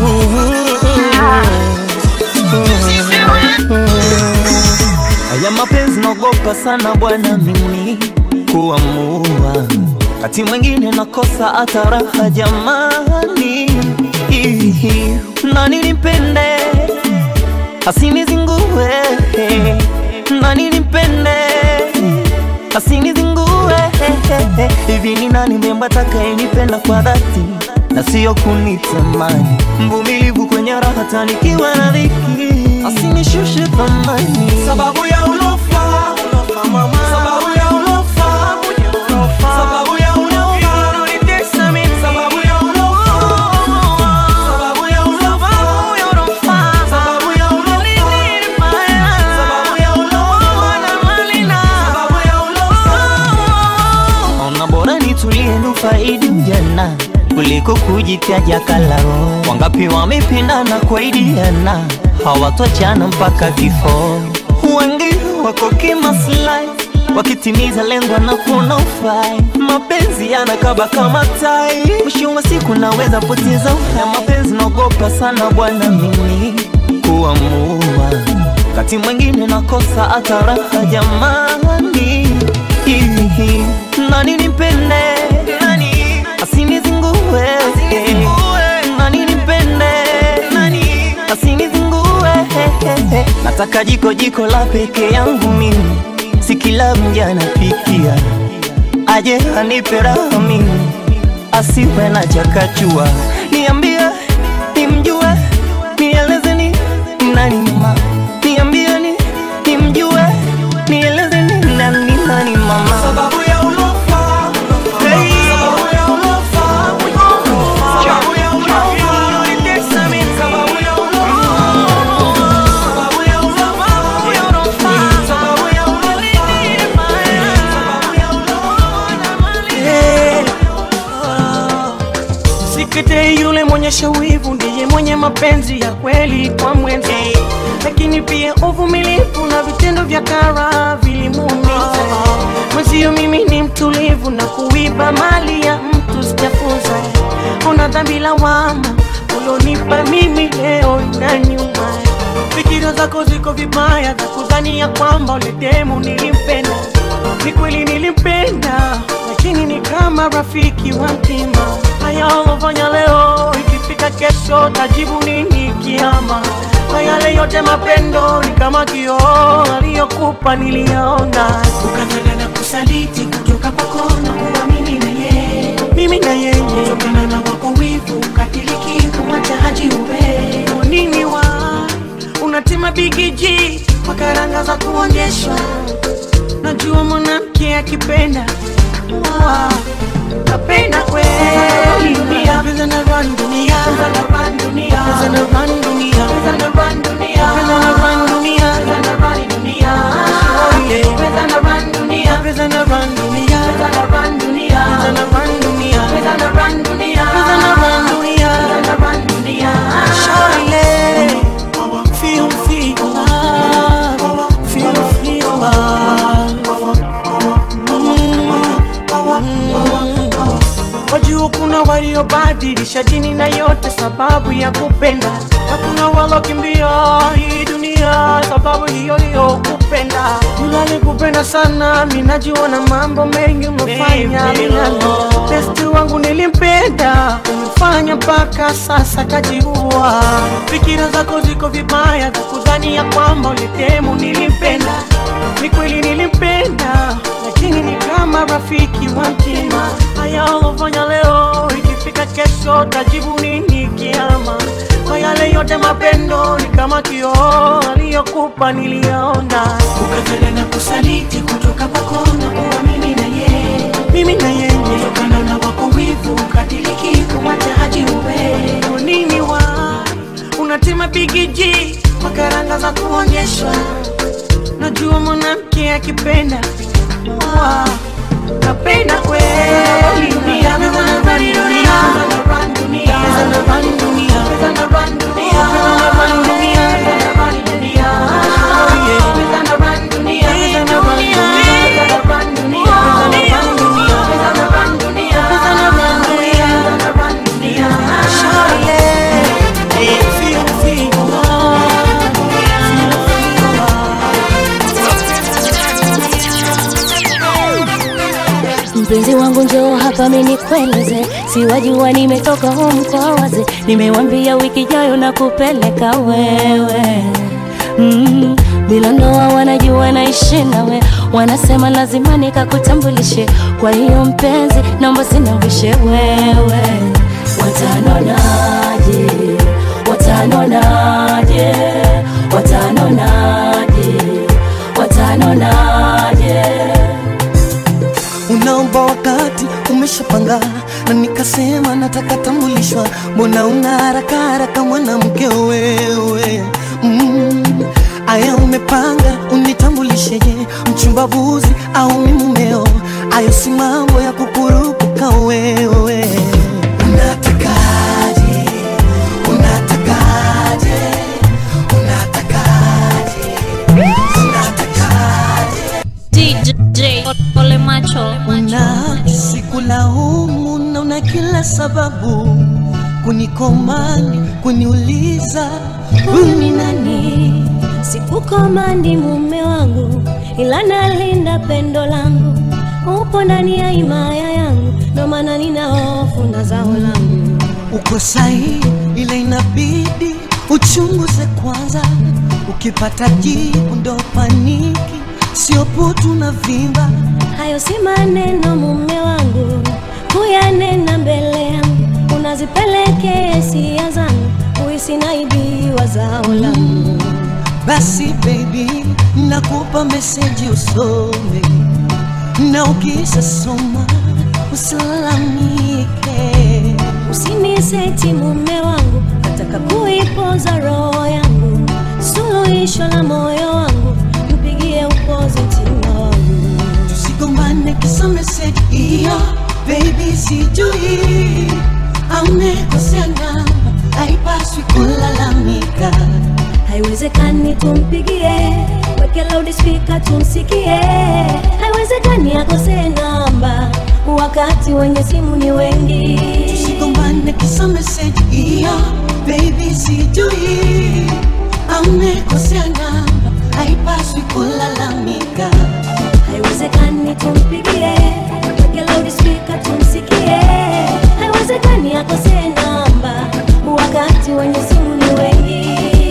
Haya mapenzi naogopa sana bwana mimi kuamua, kati mwingine nakosa hata raha jamani. Nani nipende asinizingue, nani nipende asinizingue. Hivi ni nani mwemba atakayenipenda kwa dhati na sio kunitamani, mvumilivu kwenye raha tanikiwa na dhiki, asinishushe thamani. Sababu ya ulofa, ulofa mama. Sababu ya ulofa, ulofa. Sababu ya ulofa, unanitesa mimi. Sababu ya ulofa, sababu ya ulofa, ulofa. Sababu ya ulofa, nini mbaya. Sababu ya ulofa, na malina. Sababu ya ulofa, ona bora nitulie nufaidi ujana kuliko kujikaja kalao. Wangapi wamependana kwa idiana hawatoachana mpaka kifo. Wengi wako kimaslahi wakitimiza lengo na kuona ufai. Mapenzi yanakaba kama tai, mwisho wa siku naweza poteza uhai. Mapenzi naogopa sana bwana mimi kuamua, kati mwingine nakosa hata raha jamani. Nani nipende nani asinizingue, nani nipende nani asinizingue. Nataka jiko jiko la peke yangu mimi, si kila mja napikia, aje anipe raha mimi, asiwe na chakachua. Niambie nimjue, nieleze ni nani mama. Niambie ni nimjue, nieleze ni nani nani mama. Sababu ya ulofa, hey. Sababu ya ulofa, sababu ya ulofa, unanitesa mimi. Sababu ya ulofa, sababu ya ulofa, ulofa. Sababu ya ulofa, nini mbaya. Sababu ya ulofa, na malina. Sikete yule mwenye shawivu ndiye mwenye mapenzi ya kweli kwa mwenzi, lakini pia uvumilivu na vitendo vya kara vilimuumiza. Mwenzio mimi ni mtulivu na kuiba mali ya mtu sijafunza. Una dhambi lawama ulonipa mimi leo na nyuma. Fikira zako ziko vibaya za kudhani ya kwamba ule demu nilimpenda. Ni kweli nilimpenda, lakini ni kama rafiki wa mtima. Haya ulofanya leo, ikifika kesho tajibu nini kiama. Kwa yale yote mapendo ni kama kioo aliyokupa niliona. Ukatana na kusaliti kutoka kwako na kuamini na yeye, mimi na yeye. Kutokana na wako wivu katiliki kumwacha haji uwe nini wa unatima bigiji kwa karanga za kuonyeshwa. Najua mwanamke akipenda wow, napenda kweli dunia. Pesa na run dunia, pesa na run dunia, pesa na run dunia, pesa na run dunia, pesa na run dunia, pesa na run dunia. Pesa na run dunia, pesa na run dunia, pesa na run dunia, pesa na run dunia, pesa na run dunia, pesa na run dunia, pesa na run dunia. Shawty, feel feel love, feel feel love. Wajua kuna waliobadilisha dini na yote sababu ya kupenda, na kuna walokimbia hii dunia sababu hiyo hiyo kupenda. Yule kupenda sana, mimi najiona mambo mengi umefanya minalo. Besti wangu nilimpenda, umefanya mpaka sasa kajiua. Fikira zako ziko vibaya, kudhani ya kwamba ulitemu nilimpenda. Ni kweli nilimpenda, lakini ni kama rafiki wa mtima. Haya ulofanya leo, ikifika kesho tajibu nini kiama? Kwa yale yote mapendo ni kama kioo, aliyokupa niliona. Ukatana na kusaliti kutoka kwako na kuwa mimi na yeye, mimi na yeye. Kutokana na wako wivu, ukatiliki kumwacha haji uwe. Kwa nini wa unatima bigiji kwa karanga za kuonyeshwa? Najua mwanamke akipenda wow, napenda kweli. Dunia, mimi na run dunia, na run dunia, na run dunia, na run dunia, na run dunia, na run dunia. Oh yeah, na run dunia, na run dunia, na run dunia, na run dunia, na run dunia, na run dunia, na run dunia. Oh yeah, feel feel Mpenzi wangu njoo hapa mimi nikueleze, siwajua nimetoka home kwa waze, nimewambia wiki jayo na kupeleka wewe. Mm, bila ndoa wanajua naishi nawe, wanasema lazima nikakutambulishe. Kwa hiyo mpenzi naomba sinawishe wewe. Watanonaje, watanonaje, watanonaje, watanonaje. Unaomba wakati umeshapanga, na nikasema nataka tambulishwa. Mbona una haraka haraka mwanamke wewe? Mm, aya umepanga unitambulisheje, mchumbavuzi au mimi mumeo? Ayo si mambo ya kukurupuka wewe. Unatakaje, unatakaje, unatakaje, unatakaje? D J Ole Macho. Una sikulaumu na una kila sababu kunikomani, kuniuliza mimi nani. Sikukomandi mume wangu, ila nalinda pendo langu. Upo ndani ya himaya yangu, ndo maana nina hofu na zao langu. Uko sahi, ila inabidi uchunguze kwanza. Ukipata jibu ndo paniki, sio putu na vimba. Hayo si maneno mume wangu, kuyanena mbele yangu. Unazipeleke hisia zangu, kuhisi naibiwa zao langu. Basi baby, nakupa message usome, na ukisha soma usilalamike. Usiniseti mume wangu, nataka kuipoza roho yangu. Suluhisho la moyo wangu, mpigie upoze mtima wangu. Tusigombane kisa message hiyo, baby sijui amekosea namba, haipaswi kulalamika. Haiwezekani tumpigie, weke loudspeaker tumsikie. Haiwezekani akose namba, wakati wenye simu ni wengi. Tusigombane kisa message hiyo, baby sijui amekosea namba, haipaswi kulalamika. Haiwezekani tumpigie, weke loudspeaker tumsikie. Haiwezekani akose namba, wakati wenye simu ni wengi.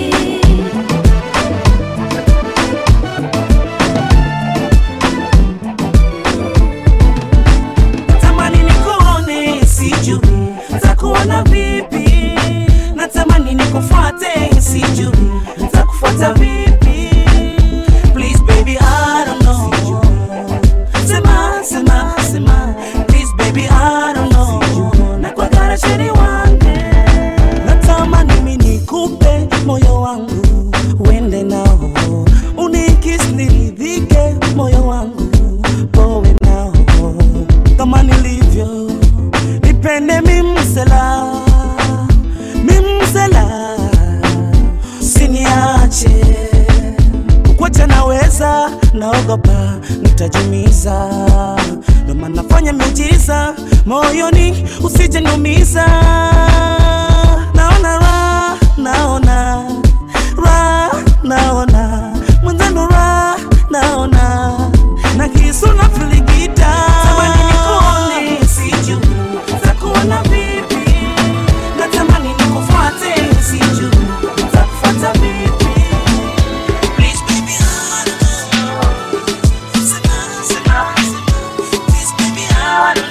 Natamani nikuone, sijui nitakuona vipi. Natamani nikufuate, sijui nitakufuata vipi. Please baby, I don't know. Sema, sema, sema. Please baby, I don't know. Nakuagara chini wange. Natamani mimi nikupe moyo wangu, uende nao. Unikis niridhike moyo wangu, powe nao. Kama nilivyo, nipende mimsela, mimsela. Usiniache, kukuacha naweza, naogopa nitajumiza. Ndo maana nafanya miujiza moyoni utaniumiza. Naona ra, naona ra, naona mwenzano ra, naona na kisu na filigita. Tamani nikuone siju, utakuona vipi? Natamani nikufuate siju, utakufuata vipi? Please baby I don't know. Sana, sana, please baby I don't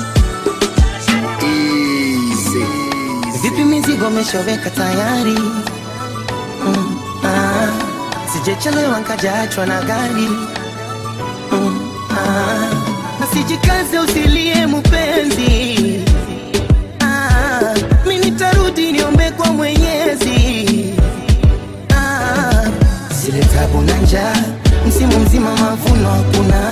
know. Easy. Vipi mizigo meshoweka tayari? Mm, ah. Sijechelewa nkajaachwa na gari. Mm, ah. Na sijikaze usilie mpenzi. Ah. Mimi nitarudi niombe kwa Mwenyezi. Ah. Zile tabu na njaa, msimu mzima mavuno hakuna.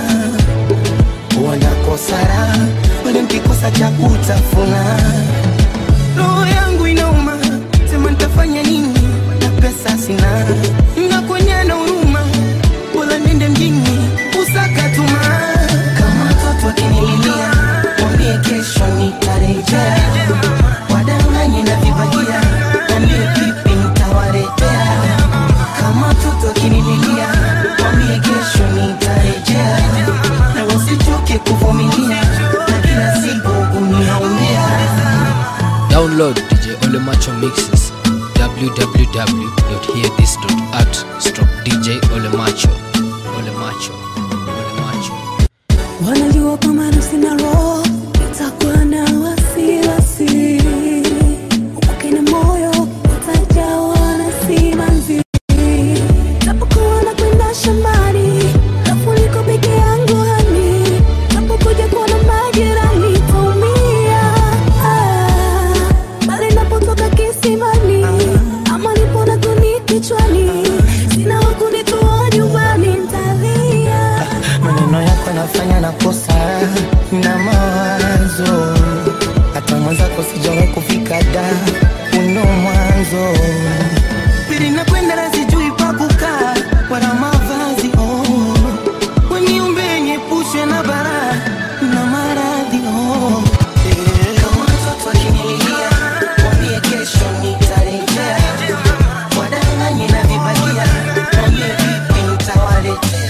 Wanakosara, wale mkikosa cha kutafuna. Roho yangu inauma, sema nitafanya nini na pesa sina. Nakuonya na huruma, bora nende mjini usaka tuma. Kama mtoto akinililia, mwambie kesho nitarejea. Wadanganye na vibagia, mwambie kipi nitawaletea. Kama mtoto akinililia, mwambie kesho nitarejea. Na usichoke kuvumilia, na kila siku kuniaumia. Download D J Ole Macho mixes w w w dot hear this dot at stroke D J Ole Macho. Ole Macho, Ole Macho. Wanajua kama sina roho, nitakuwa na wasiwasi. Upake na moyo, utajawa na simanzi. Napokuwa nakwenda shambani, alafu niko peke yangu hani. Napokuja kuona majirani, nitaumia. Ah, bali napotoka kisimani, ama nipo na kuni kichwani. Sina wakunitoa nyumbani, nitalia. Maneno yako nafanya nakosa na mawazo. Hata mwenzako sijawahi kufika da, uno mwanzo. Pili nakwenda na sijui pa kukaa, wala mavazi oh. Waniombe niepushe na bara na maradhi oh. Kama mtoto akinililia, mwambie kesho nitarejea. Wadanganye na vibagia, mwambie vipi nitawaletea.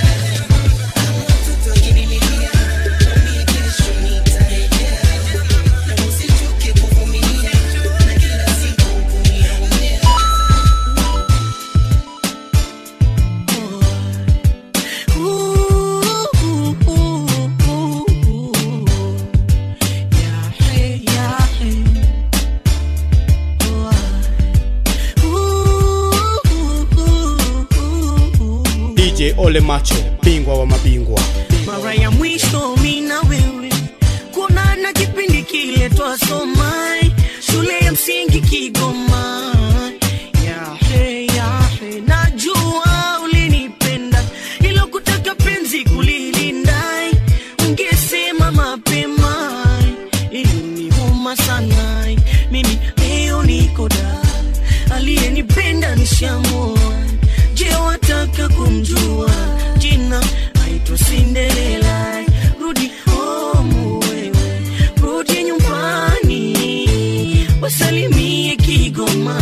D J Ole Macho, bingwa wa mabingwa. Mara ya mwisho mimi na wewe kuonana kipindi kile twasoma shule ya msingi Kigoma. Yahe yahe, najua ulinipenda, ilo kutaka penzi kulilinda. Ungesema mapema, iliniuma sana. Mimi leo niko da, aliyenipenda nishamoa. Je, wataka kumjua jina? Aitwa Cinderella. Rudi home wewe, rudi nyumbani, wasalimie Kigoma,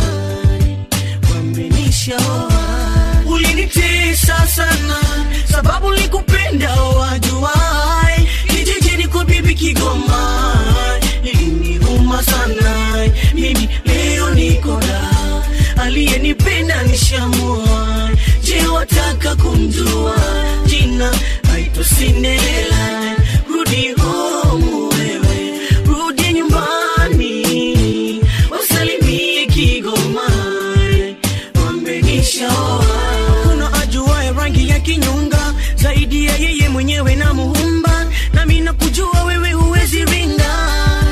wamenishaoa. Ulinitesa sana, sababu likupenda wajuai. Kijijini kwa bibi Kigoma, iliniuma sana. Mimi leo niko da, aliyenipenda nishamoa. Je, wataka kumjua jina? Aitwa Cinderella. Rudi home wewe, rudi nyumbani, wasalimie Kigoma, wamenishaoa. Kuna ajuaye rangi ya kinyonga zaidi ya yeye mwenyewe na Muumba. Na mimi nakujua wewe huwezi ringa,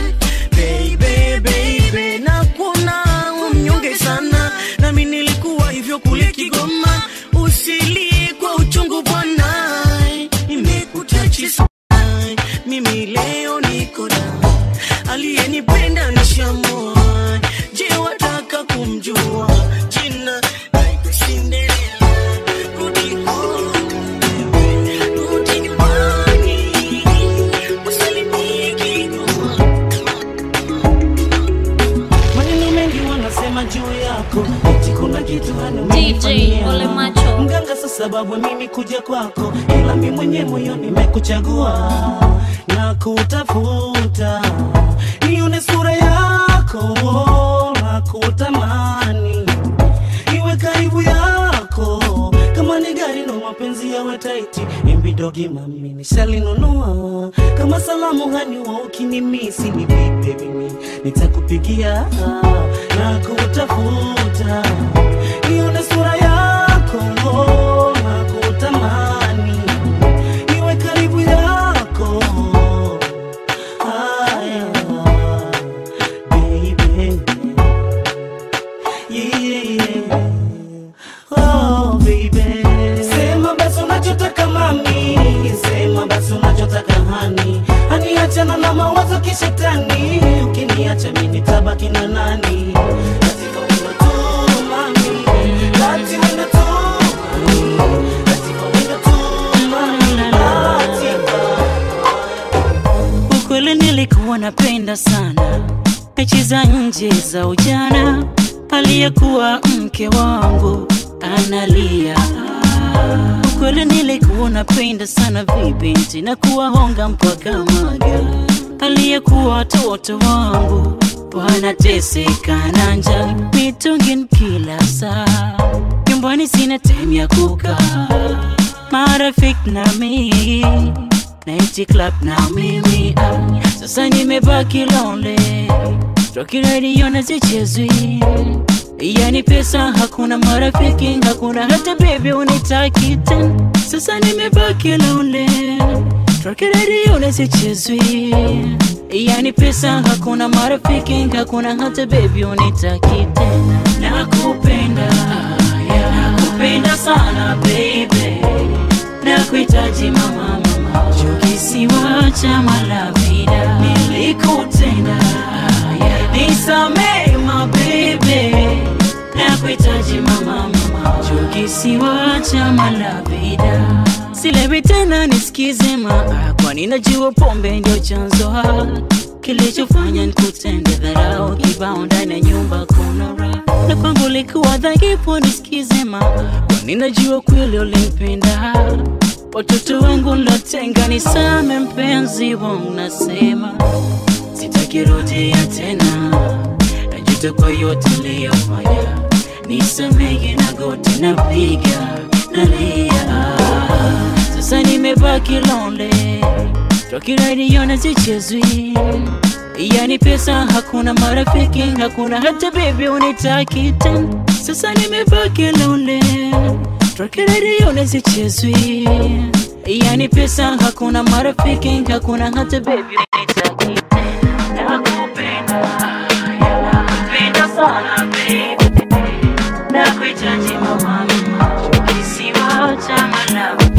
baby baby, na kuna mnyonge sana. Na mimi nilikuwa hivyo kule Kigoma. Usilie kwa uchungu bwana, nimekutachi sana. Mimi leo niko da, aliyenipenda nishamoa. Je, wataka kumjua jina? Aitwa Cinderella. Rudi home, rudi nyumbani, wasalimie Kigoma. yako, eti kuna kitu D J Ole Macho. Mganga sasa sababu mimi kuja kwako, ila mimi mwenyewe moyo nimekuchagua na kutafuta nione sura yako na kutamani iwe karibu yako, kama ni gari ndo mapenzi yawe taiti, imbidogi mami nishalinunua, kama salamu hani wa ukinimisi ni baby mimi nitakupigia na kutafuta nione sura yako na kutamani iwe karibu yako. Haya baby, yeah, oh baby, sema basi unachotaka mami, sema basi unachotaka hani, hani achana na mawazo kishetani, ukiniacha mimi nitabaki na nani? Katika wino tu mami, katika wino tu mami, katika wino tu mami, katika. Ukweli nilikuwa napenda sana mechi za nje za ujana, aliyekuwa mke wangu analia. Ukweli nilikuwa napenda sana vibinti na kuwahonga mpaka maga, aliyekuwa watoto wangu wanateseka na njaa, mitungin kila saa, nyumbani sina time ya kukaa, marafiki na mimi night club na mimi ah. Sasa nimebaki lonely, Rocky radio na zichezwi, yani pesa hakuna, marafiki hakuna, hata baby unitaki tena. Sasa nimebaki lonely, Rocky radio na zichezwi, yani pesa hakuna, marafiki hakuna, hata baby unitaki tena. Nakupenda, yeah, nakupenda sana baby, nakuhitaji mama mama, kisiwa cha Malavida nilikutenda, yeah, nisamee my baby, nakuhitaji mama mama, kisiwa cha Malavida. Silewi tena nisikize maa, kwani najua pombe ndio chanzo kilichofanya nikutende dharau, kibao ndani ya nyumba kuna raha, na kwangu likuwa dhaifu nisikize maa, kwani najua kweli ulinipenda, watoto wangu nilotenga nisame mpenzi wangu, nasema sitakirudia tena, najuta kwa yote niliyofanya, nisamehe na goti napiga nalia. Sasa nimebaki lonely, Rocky radio na zichezwi, yani pesa hakuna, marafiki hakuna, hata baby unitaki tena. Sasa nimebaki lonely, Rocky radio na zichezwi, yani pesa hakuna, marafiki hakuna, hata baby unitaki tena. Nakupenda, yeah, nakupenda sana baby, nakuhitaji mama mama, kisiwa cha Malawi.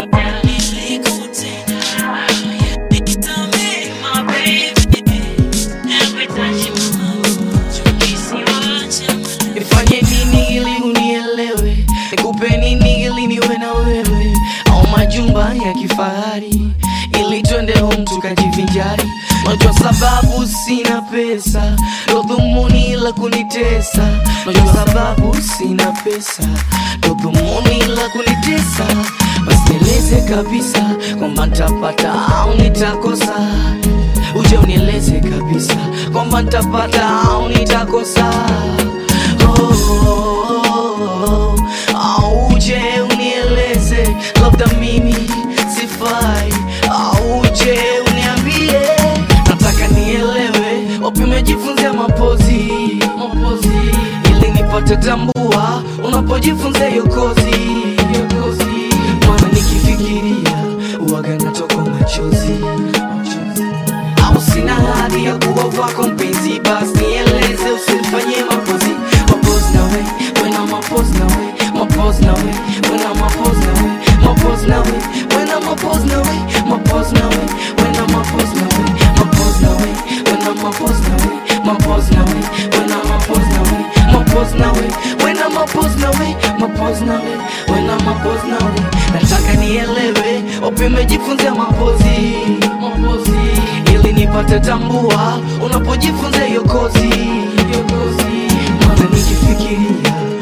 Nifanye nini ili unielewe, nikupe nini ili niwe na wewe, au majumba ya kifahari ili twende home tukajivinjari. Najua sababu sina pesa, ndo dhumuni la kunitesa. Najua sababu sina pesa, ndo dhumuni la kunitesa. Basi nieleze kabisa kwamba nitapata au nitakosa, uje unieleze kabisa kwamba nitapata au nitakosa. Oh, oh, oh, oh. Uje unieleze labda mimi sifai, au uje uniambie, nataka nielewe wapi umejifunzia mapozi, mapozi ili nipate tambua unapojifunza hiyo kozi, hiyo kozi. Maana nikifikiria uwaga natoka machozi, machozi. Au sina hadi ya kuwa wako mpenzi, basi nieleze usifanye mapozi. Mapozi na we, when I'm a pose na we, mapozi na we, when I'm a pose na we, mapozi na we, when I'm a pose na we, mapozi na we, when I'm a pose na we, mapozi na we, when I'm a pose na we, mapozi na we, when I'm a pose na we, mapozi na we, when I'm a pose na we, mapozi na we, when I'm a pose na we. Nataka nielewe wapi umejifunzia mapozi, mapozi ili nipate tambua unapojifunza hiyo kozi, hiyo kozi. Maana nikifikiria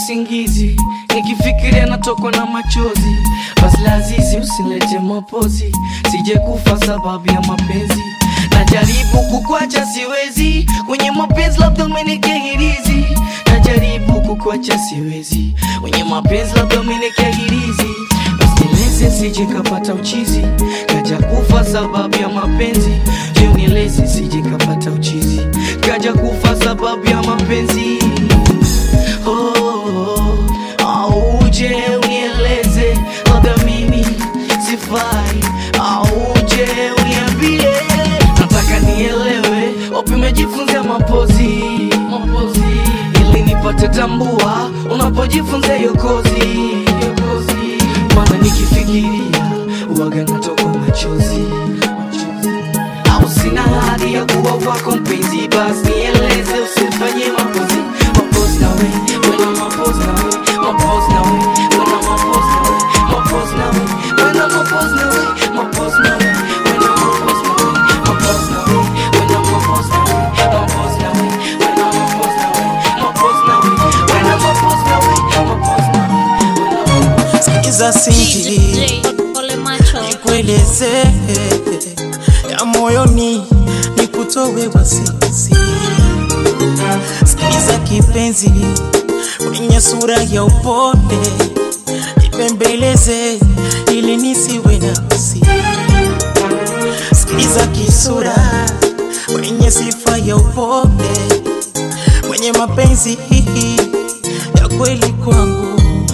usingizi, nikifikiria natokwa na machozi. Basi lazizi usilete mapozi, sije kufa sababu ya mapenzi. Najaribu kukwacha siwezi, kwenye mapenzi labda umenikehirizi. Najaribu kukwacha siwezi, kwenye mapenzi labda umenikehirizi. Nieleze sije kapata uchizi, kaja kufa sababu ya mapenzi. Je, nieleze sije kapata uchizi, kaja kufa sababu ya mapenzi. Oh, oh, oh. Uje unieleze labda mimi sifai, uje uniambie nataka nielewe, wapi umejifunza mapozi, mapozi ili nipate tambua unapojifunza hiyo kozi. Mana nikifikiria uwaga natoka machozi, au sina hadi ya kuwa wako mpenzi. Basi nieleze usifanye mapozi, mapozi nawe, wena mapozi nawe, mapozi nawe, wena mapozi nawe, mapozi nawe, wena mapozi nawe, mapozi nawe, wena mapozi nawe, mapozi nawe, wena mapozi nawe, mapozi nawe, wena mapozi nawe, mapozi nawe, wena mapozi nawe, mapozi nawe. Sikiza singi nikueleze ya moyoni, nikutowe wasiwasi. Sikiza kipenzi, kwenye sura ya upole, nipembeleze ili nisiwe na wasi. Sikiza kisura, kwenye sifa ya upole, kwenye mapenzi ya kweli kwangu.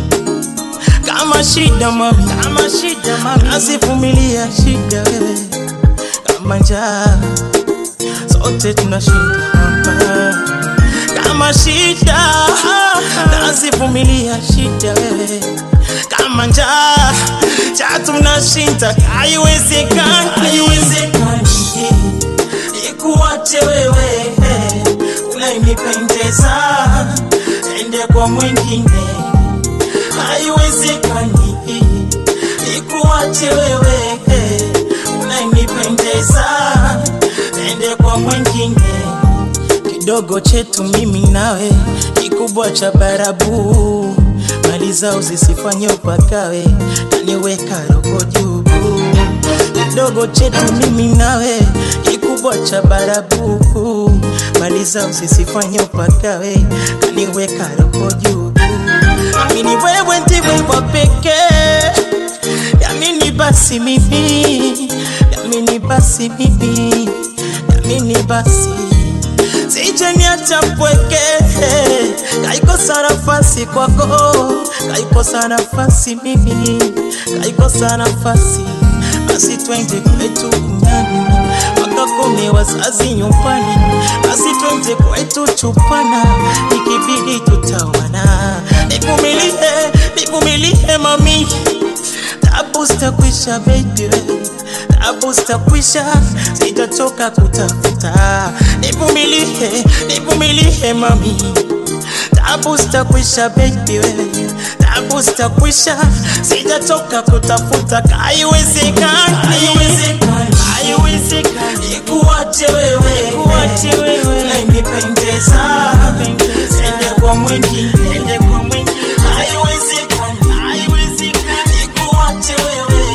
Kama shida mami, kama shida mami, nasivumilia shida wewe. Kama njaa, sote tunashinda hapa. Kama shida, nasivumilia shida wewe. Kama njaa, cha tunashinda. Haiwezekani, haiwezekani ikuache wewe, unanipendeza ende kwa mwingine. Haiwezekani ikuache wewe, unanipendeza ende kwa mwingine. Kidogo chetu mimi nawe, kikubwa cha barabu. Maliza usisifanye upakawe, naniweka roho juu. Kidogo chetu mimi nawe, kikubwa cha barabu. Maliza usisifanye upakawe, naniweka roho juu. Amini wewe ndiwe wa pekee, yamini basi mimi, yamini basi mimi, yamini basi. Sije niacha mpweke, kaikosa nafasi kwako, kaikosa nafasi mimi, kaikosa nafasi. Basi twende kwetu kunyani, wakakome wazazi nyumbani. Basi twende kwetu chupana, ikibidi tutawana. Nivumilie, nivumilie mami, tabu sitakwisha baby, tabu sitakwisha, sitatoka kutafuta. Nivumilie, nivumilie mami, tabu sitakwisha baby, tabu sitakwisha, sitatoka kutafuta. Haiwezekani, haiwezekani, haiwezekani ikuache wewe, ikuache wewe, unanipendeza ende kwa mwingine, ende kwa mwingine. Haiwezekani, haiwezekani ikuache wewe,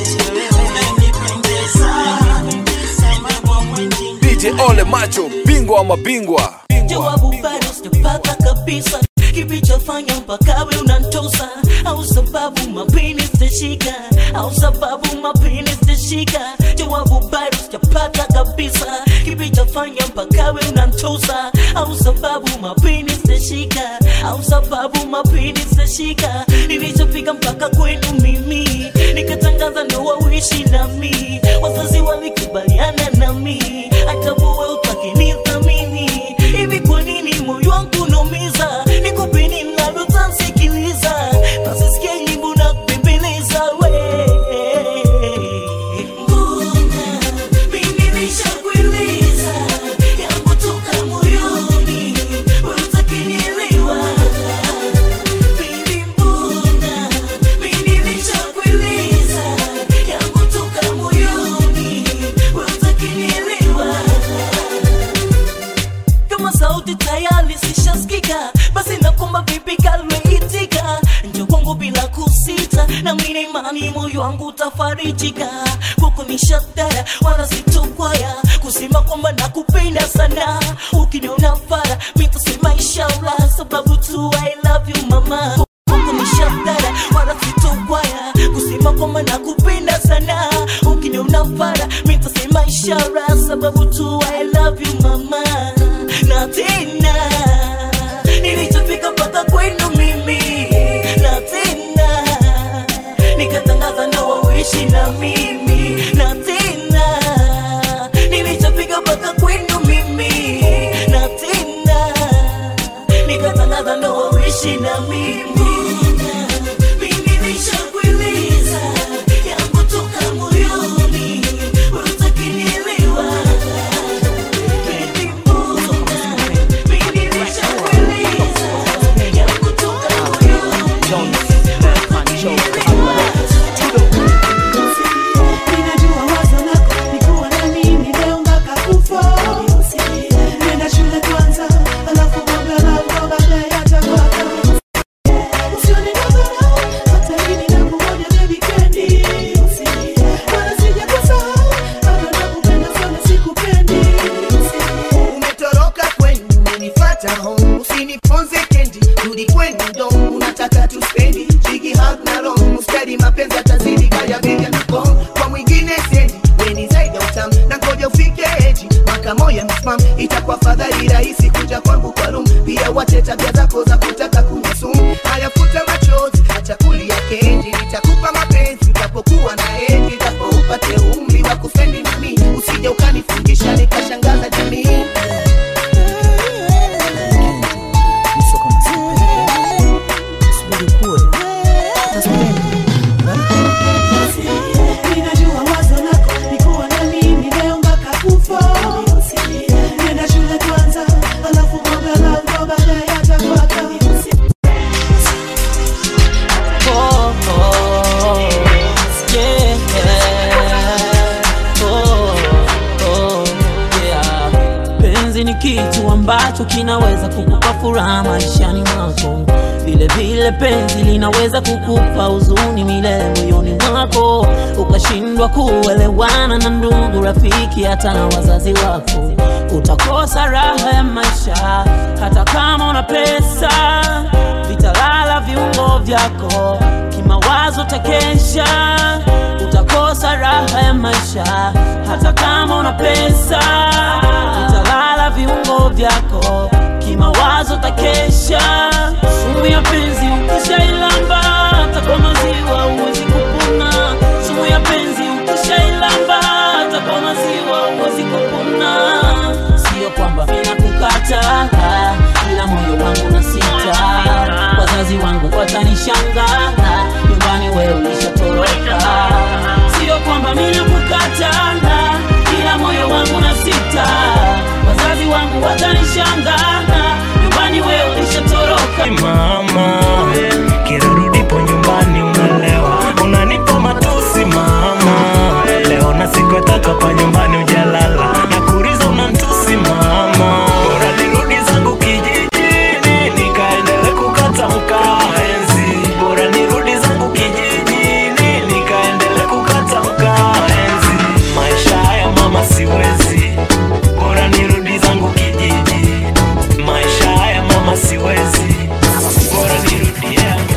unanipendeza ende kwa mwingine. D J Ole Macho, bingwa wa mabingwa. Jawabu bado sijapata kabisa, kilichofanya mpaka wewe unanitosa. Au sababu mapenzi sitashika, au sababu mapenzi sitashika. Jawabu bado sijapata kabisa, kilichofanya mpaka wewe unanitosa. Au sababu mapenzi sitashika, au sababu mapenzi sitashika. Nilichofika mpaka kwenu mimi, nikatangaza ndoa uishi nami. Wazazi walikubaliana nami, hata wewe utakinithamini. Hivi kwa nini moyo wangu unaumiza? Nikupe nini ninalotansikiliza? Basi sikia nyimbo na kupembeleza we. Mbona mimi nishakueleza yangu toka moyoni, wewe utakinielewa? Baby, mbona mimi nishakueleza yangu toka moyoni, wewe utakinielewa? kwangu bila kusita, na mimi imani moyo wangu utafarijika. Kuko ni shadara wala sitokwaya, kusema kwamba nakupenda sana. Ukiniona fara mimi nitasema inshallah, sababu tu I love you mama. Kuko ni shadara wala sitokwaya, kusema kwamba nakupenda sana. Ukiniona fara mimi nitasema inshallah, sababu tu I love you mama. Na tena nilichofika mpaka kwenu mimi, na tena nikatangaza ndoa uishi na mimi, na tena nilichofika mpaka kwenu mimi, na tena nikatangaza ndoa uishi na mimi. Mimi nishakueleza yangu toka moyoni, utakinielewa. Ninajua wazo lako ni kuwa na mimi leo mpaka kufa. Nenda shule kwanza, alafu mambo yako baadaye yatakwaka. Usione nadharau, hata mimi nakuona baby candy. Wala sijakusahau, bado nakupenda sana sikupendi. Umetoroka kwenu, umenifuata home. Usiniponze kendi, rudi kwenu dom. Unataka tu spendi, jigi hug na long. Mustari mapenzi atazidi kaya baby anako. Kwa mwingine sendi, weni zaidi ya utamu. Na ngoja ufike eji, maka moya mfam. Itakuwa fadhali rahisi kuja kwangu kwa room. Pia wache tabia zako za kutaka kunisumu. Haya futa machozi, acha kulia kendi. Nitakupa mapenzi, utapokuwa na eji. Utapo upate umri wa kufendi nami. Usije ukanifungisha nikashangaza jamii. Ninajua wazo lako ni kuwa na mimi leo mpaka kufa. Nenda shule kwanza, alafu mambo yako baadaye yatakwaka. Oh, oh, yeah. Oh, oh, yeah. Penzi ni kitu ambacho kinaweza kukupa furaha maishani mwako. Vile vile penzi linaweza kukupa huzuni milele moyoni mwako, ukashindwa kuelewana na ndugu, rafiki, hata na wazazi wako. Utakosa raha ya maisha hata kama una pesa, vitalala viungo vyako, kimawazo takesha. Utakosa raha ya maisha hata kama una pesa, vitalala viungo vyako, kimawazo takesha. Sumu ya penzi ukishailamba, hata kwa maziwa huwezi kupona. Sumu ya penzi ukishailamba, hata kwa maziwa huwezi kupona. Sio kwamba mina kukata, ila moyo wangu na sita. Wazazi wangu watanishangaa, nyumbani wewe ulishatoroka. Sio kwamba mina kukata, ila moyo wangu na sita. Wazazi wangu watanishangaa, nyumbani wewe ulishatoroka. Mama, kila rudipo nyumbani unalewa, unanipa matusi mama. Leo na siku ya tatu hapa nyumbani hujalala, nakuriza unanitusi mama. Bora nirudi zangu kijijini, nikaendelee kukata mkaenzi. Bora nirudi zangu kijijini, nikaendelee kukata mkaenzi. Maisha haya mama siwezi, bora nirudi zangu kijiji. Maisha haya mama siwezi, bora nirudi yangu.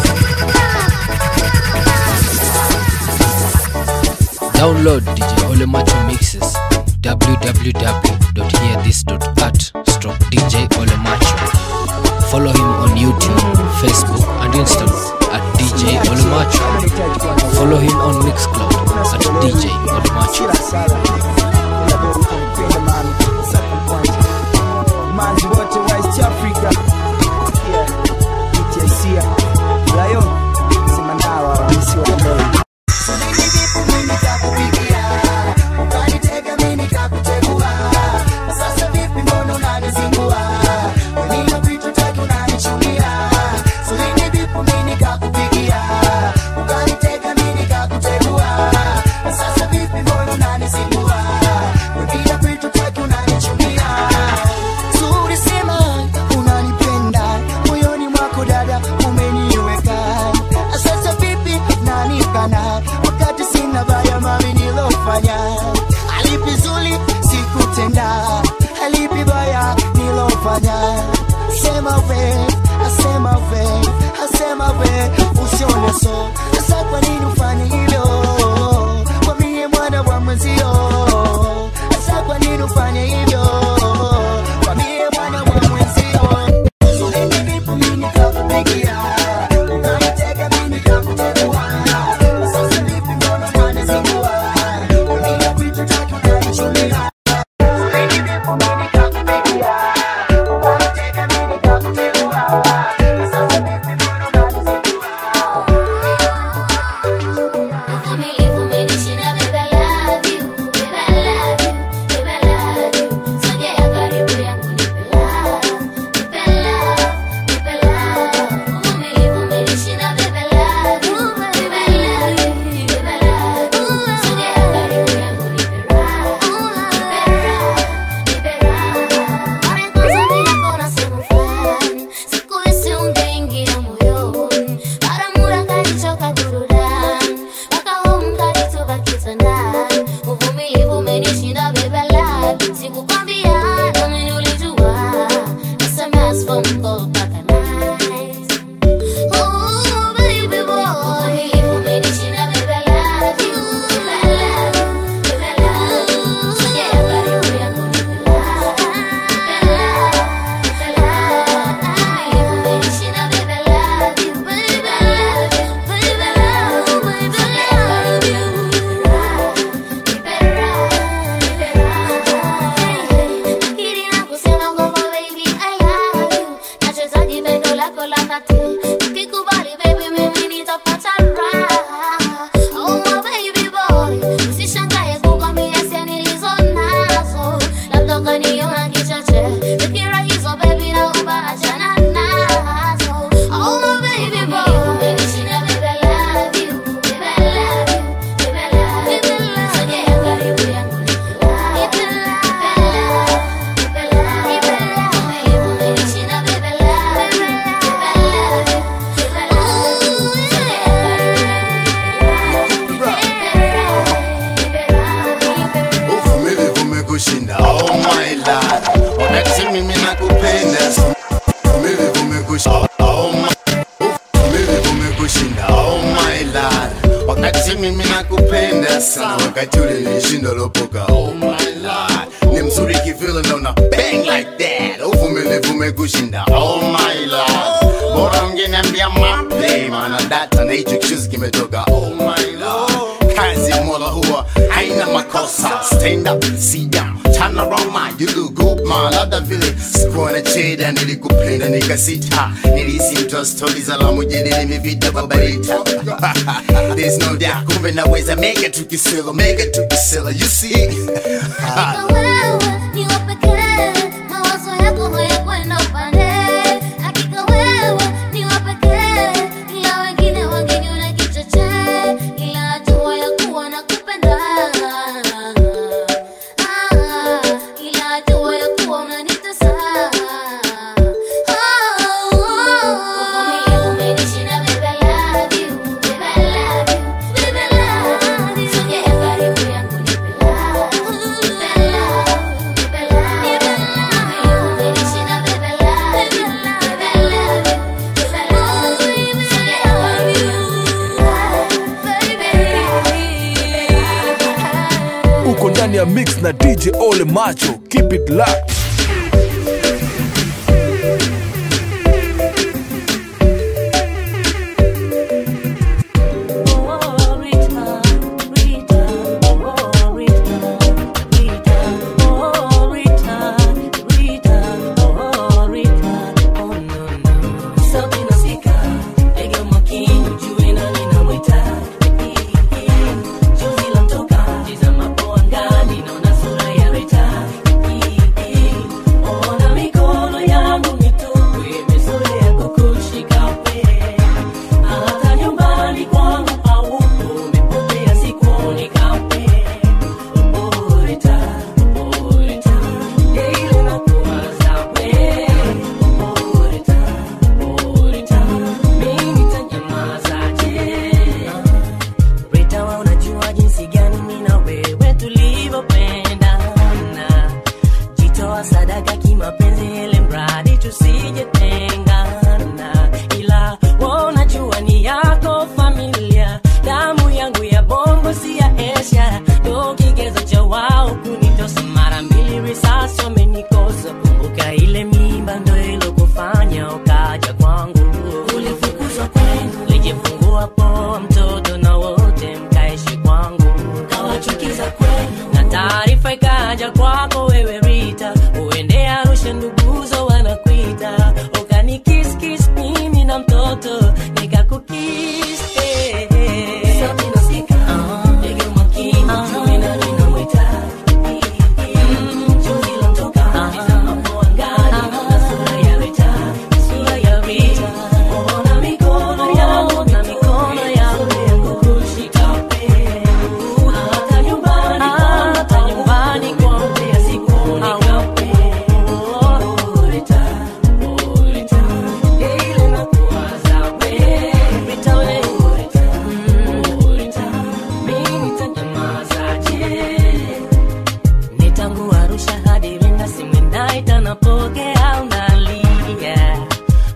Download D J Ole Macho mixes w w w dot hear this dot at stroke D J Ole Macho. Follow him on YouTube, Facebook and Instagram at D J Ole Macho. Follow him on Mixcloud at D J Ole Macho. Manzi wote wa East Africa, yeah, Itasia, Lion, Simanawa, Wamisi wa Mei. Sudini vipu mimi nikakupigia, ukanitega mimi nikakutegua. Sasa vipi mbona unanizingua? Wenina vitu taki unanichukia. Sudini vipu mimi nikakupigia, ukanitega mimi nikakutegua. Sasa vipi mbona unanizingua? kushinda. Oh my lord, wakati mimi nakupenda sana, wakati ule nilishinda lopoka. Oh my lord, ni mzuri kivile na una bang like that, uvumilivu umekushinda. Oh my lord, bora ungeniambia maplay, maana data na hicho kichuzi kimetoka. Oh my lord, kazi mola huwa haina makosa. Stand up, sit down, turn around man, you look good man. Labda vile sikuwa na cheda, nilikupenda nikasita, nilisi mtoa story za la mujadili mivita babarita. There's no doubt, kumbe naweza make it tukisela, make it tukisela, you see. Uko ndani ya mix na D J Ole Macho, keep it locked.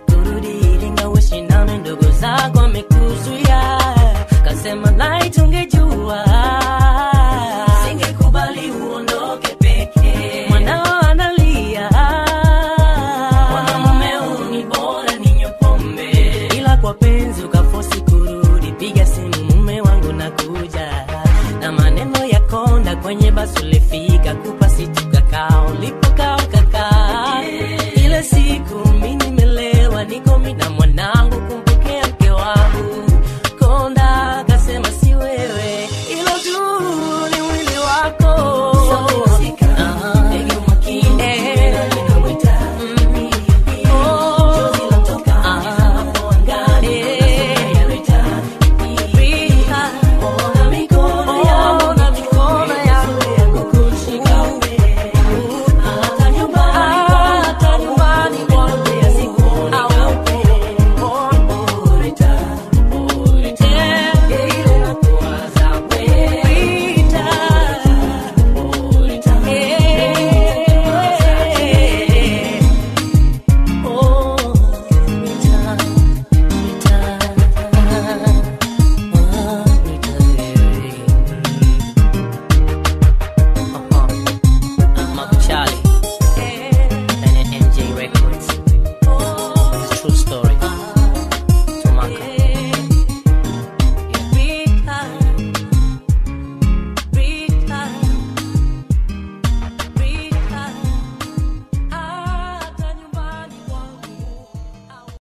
Kasema night ungeja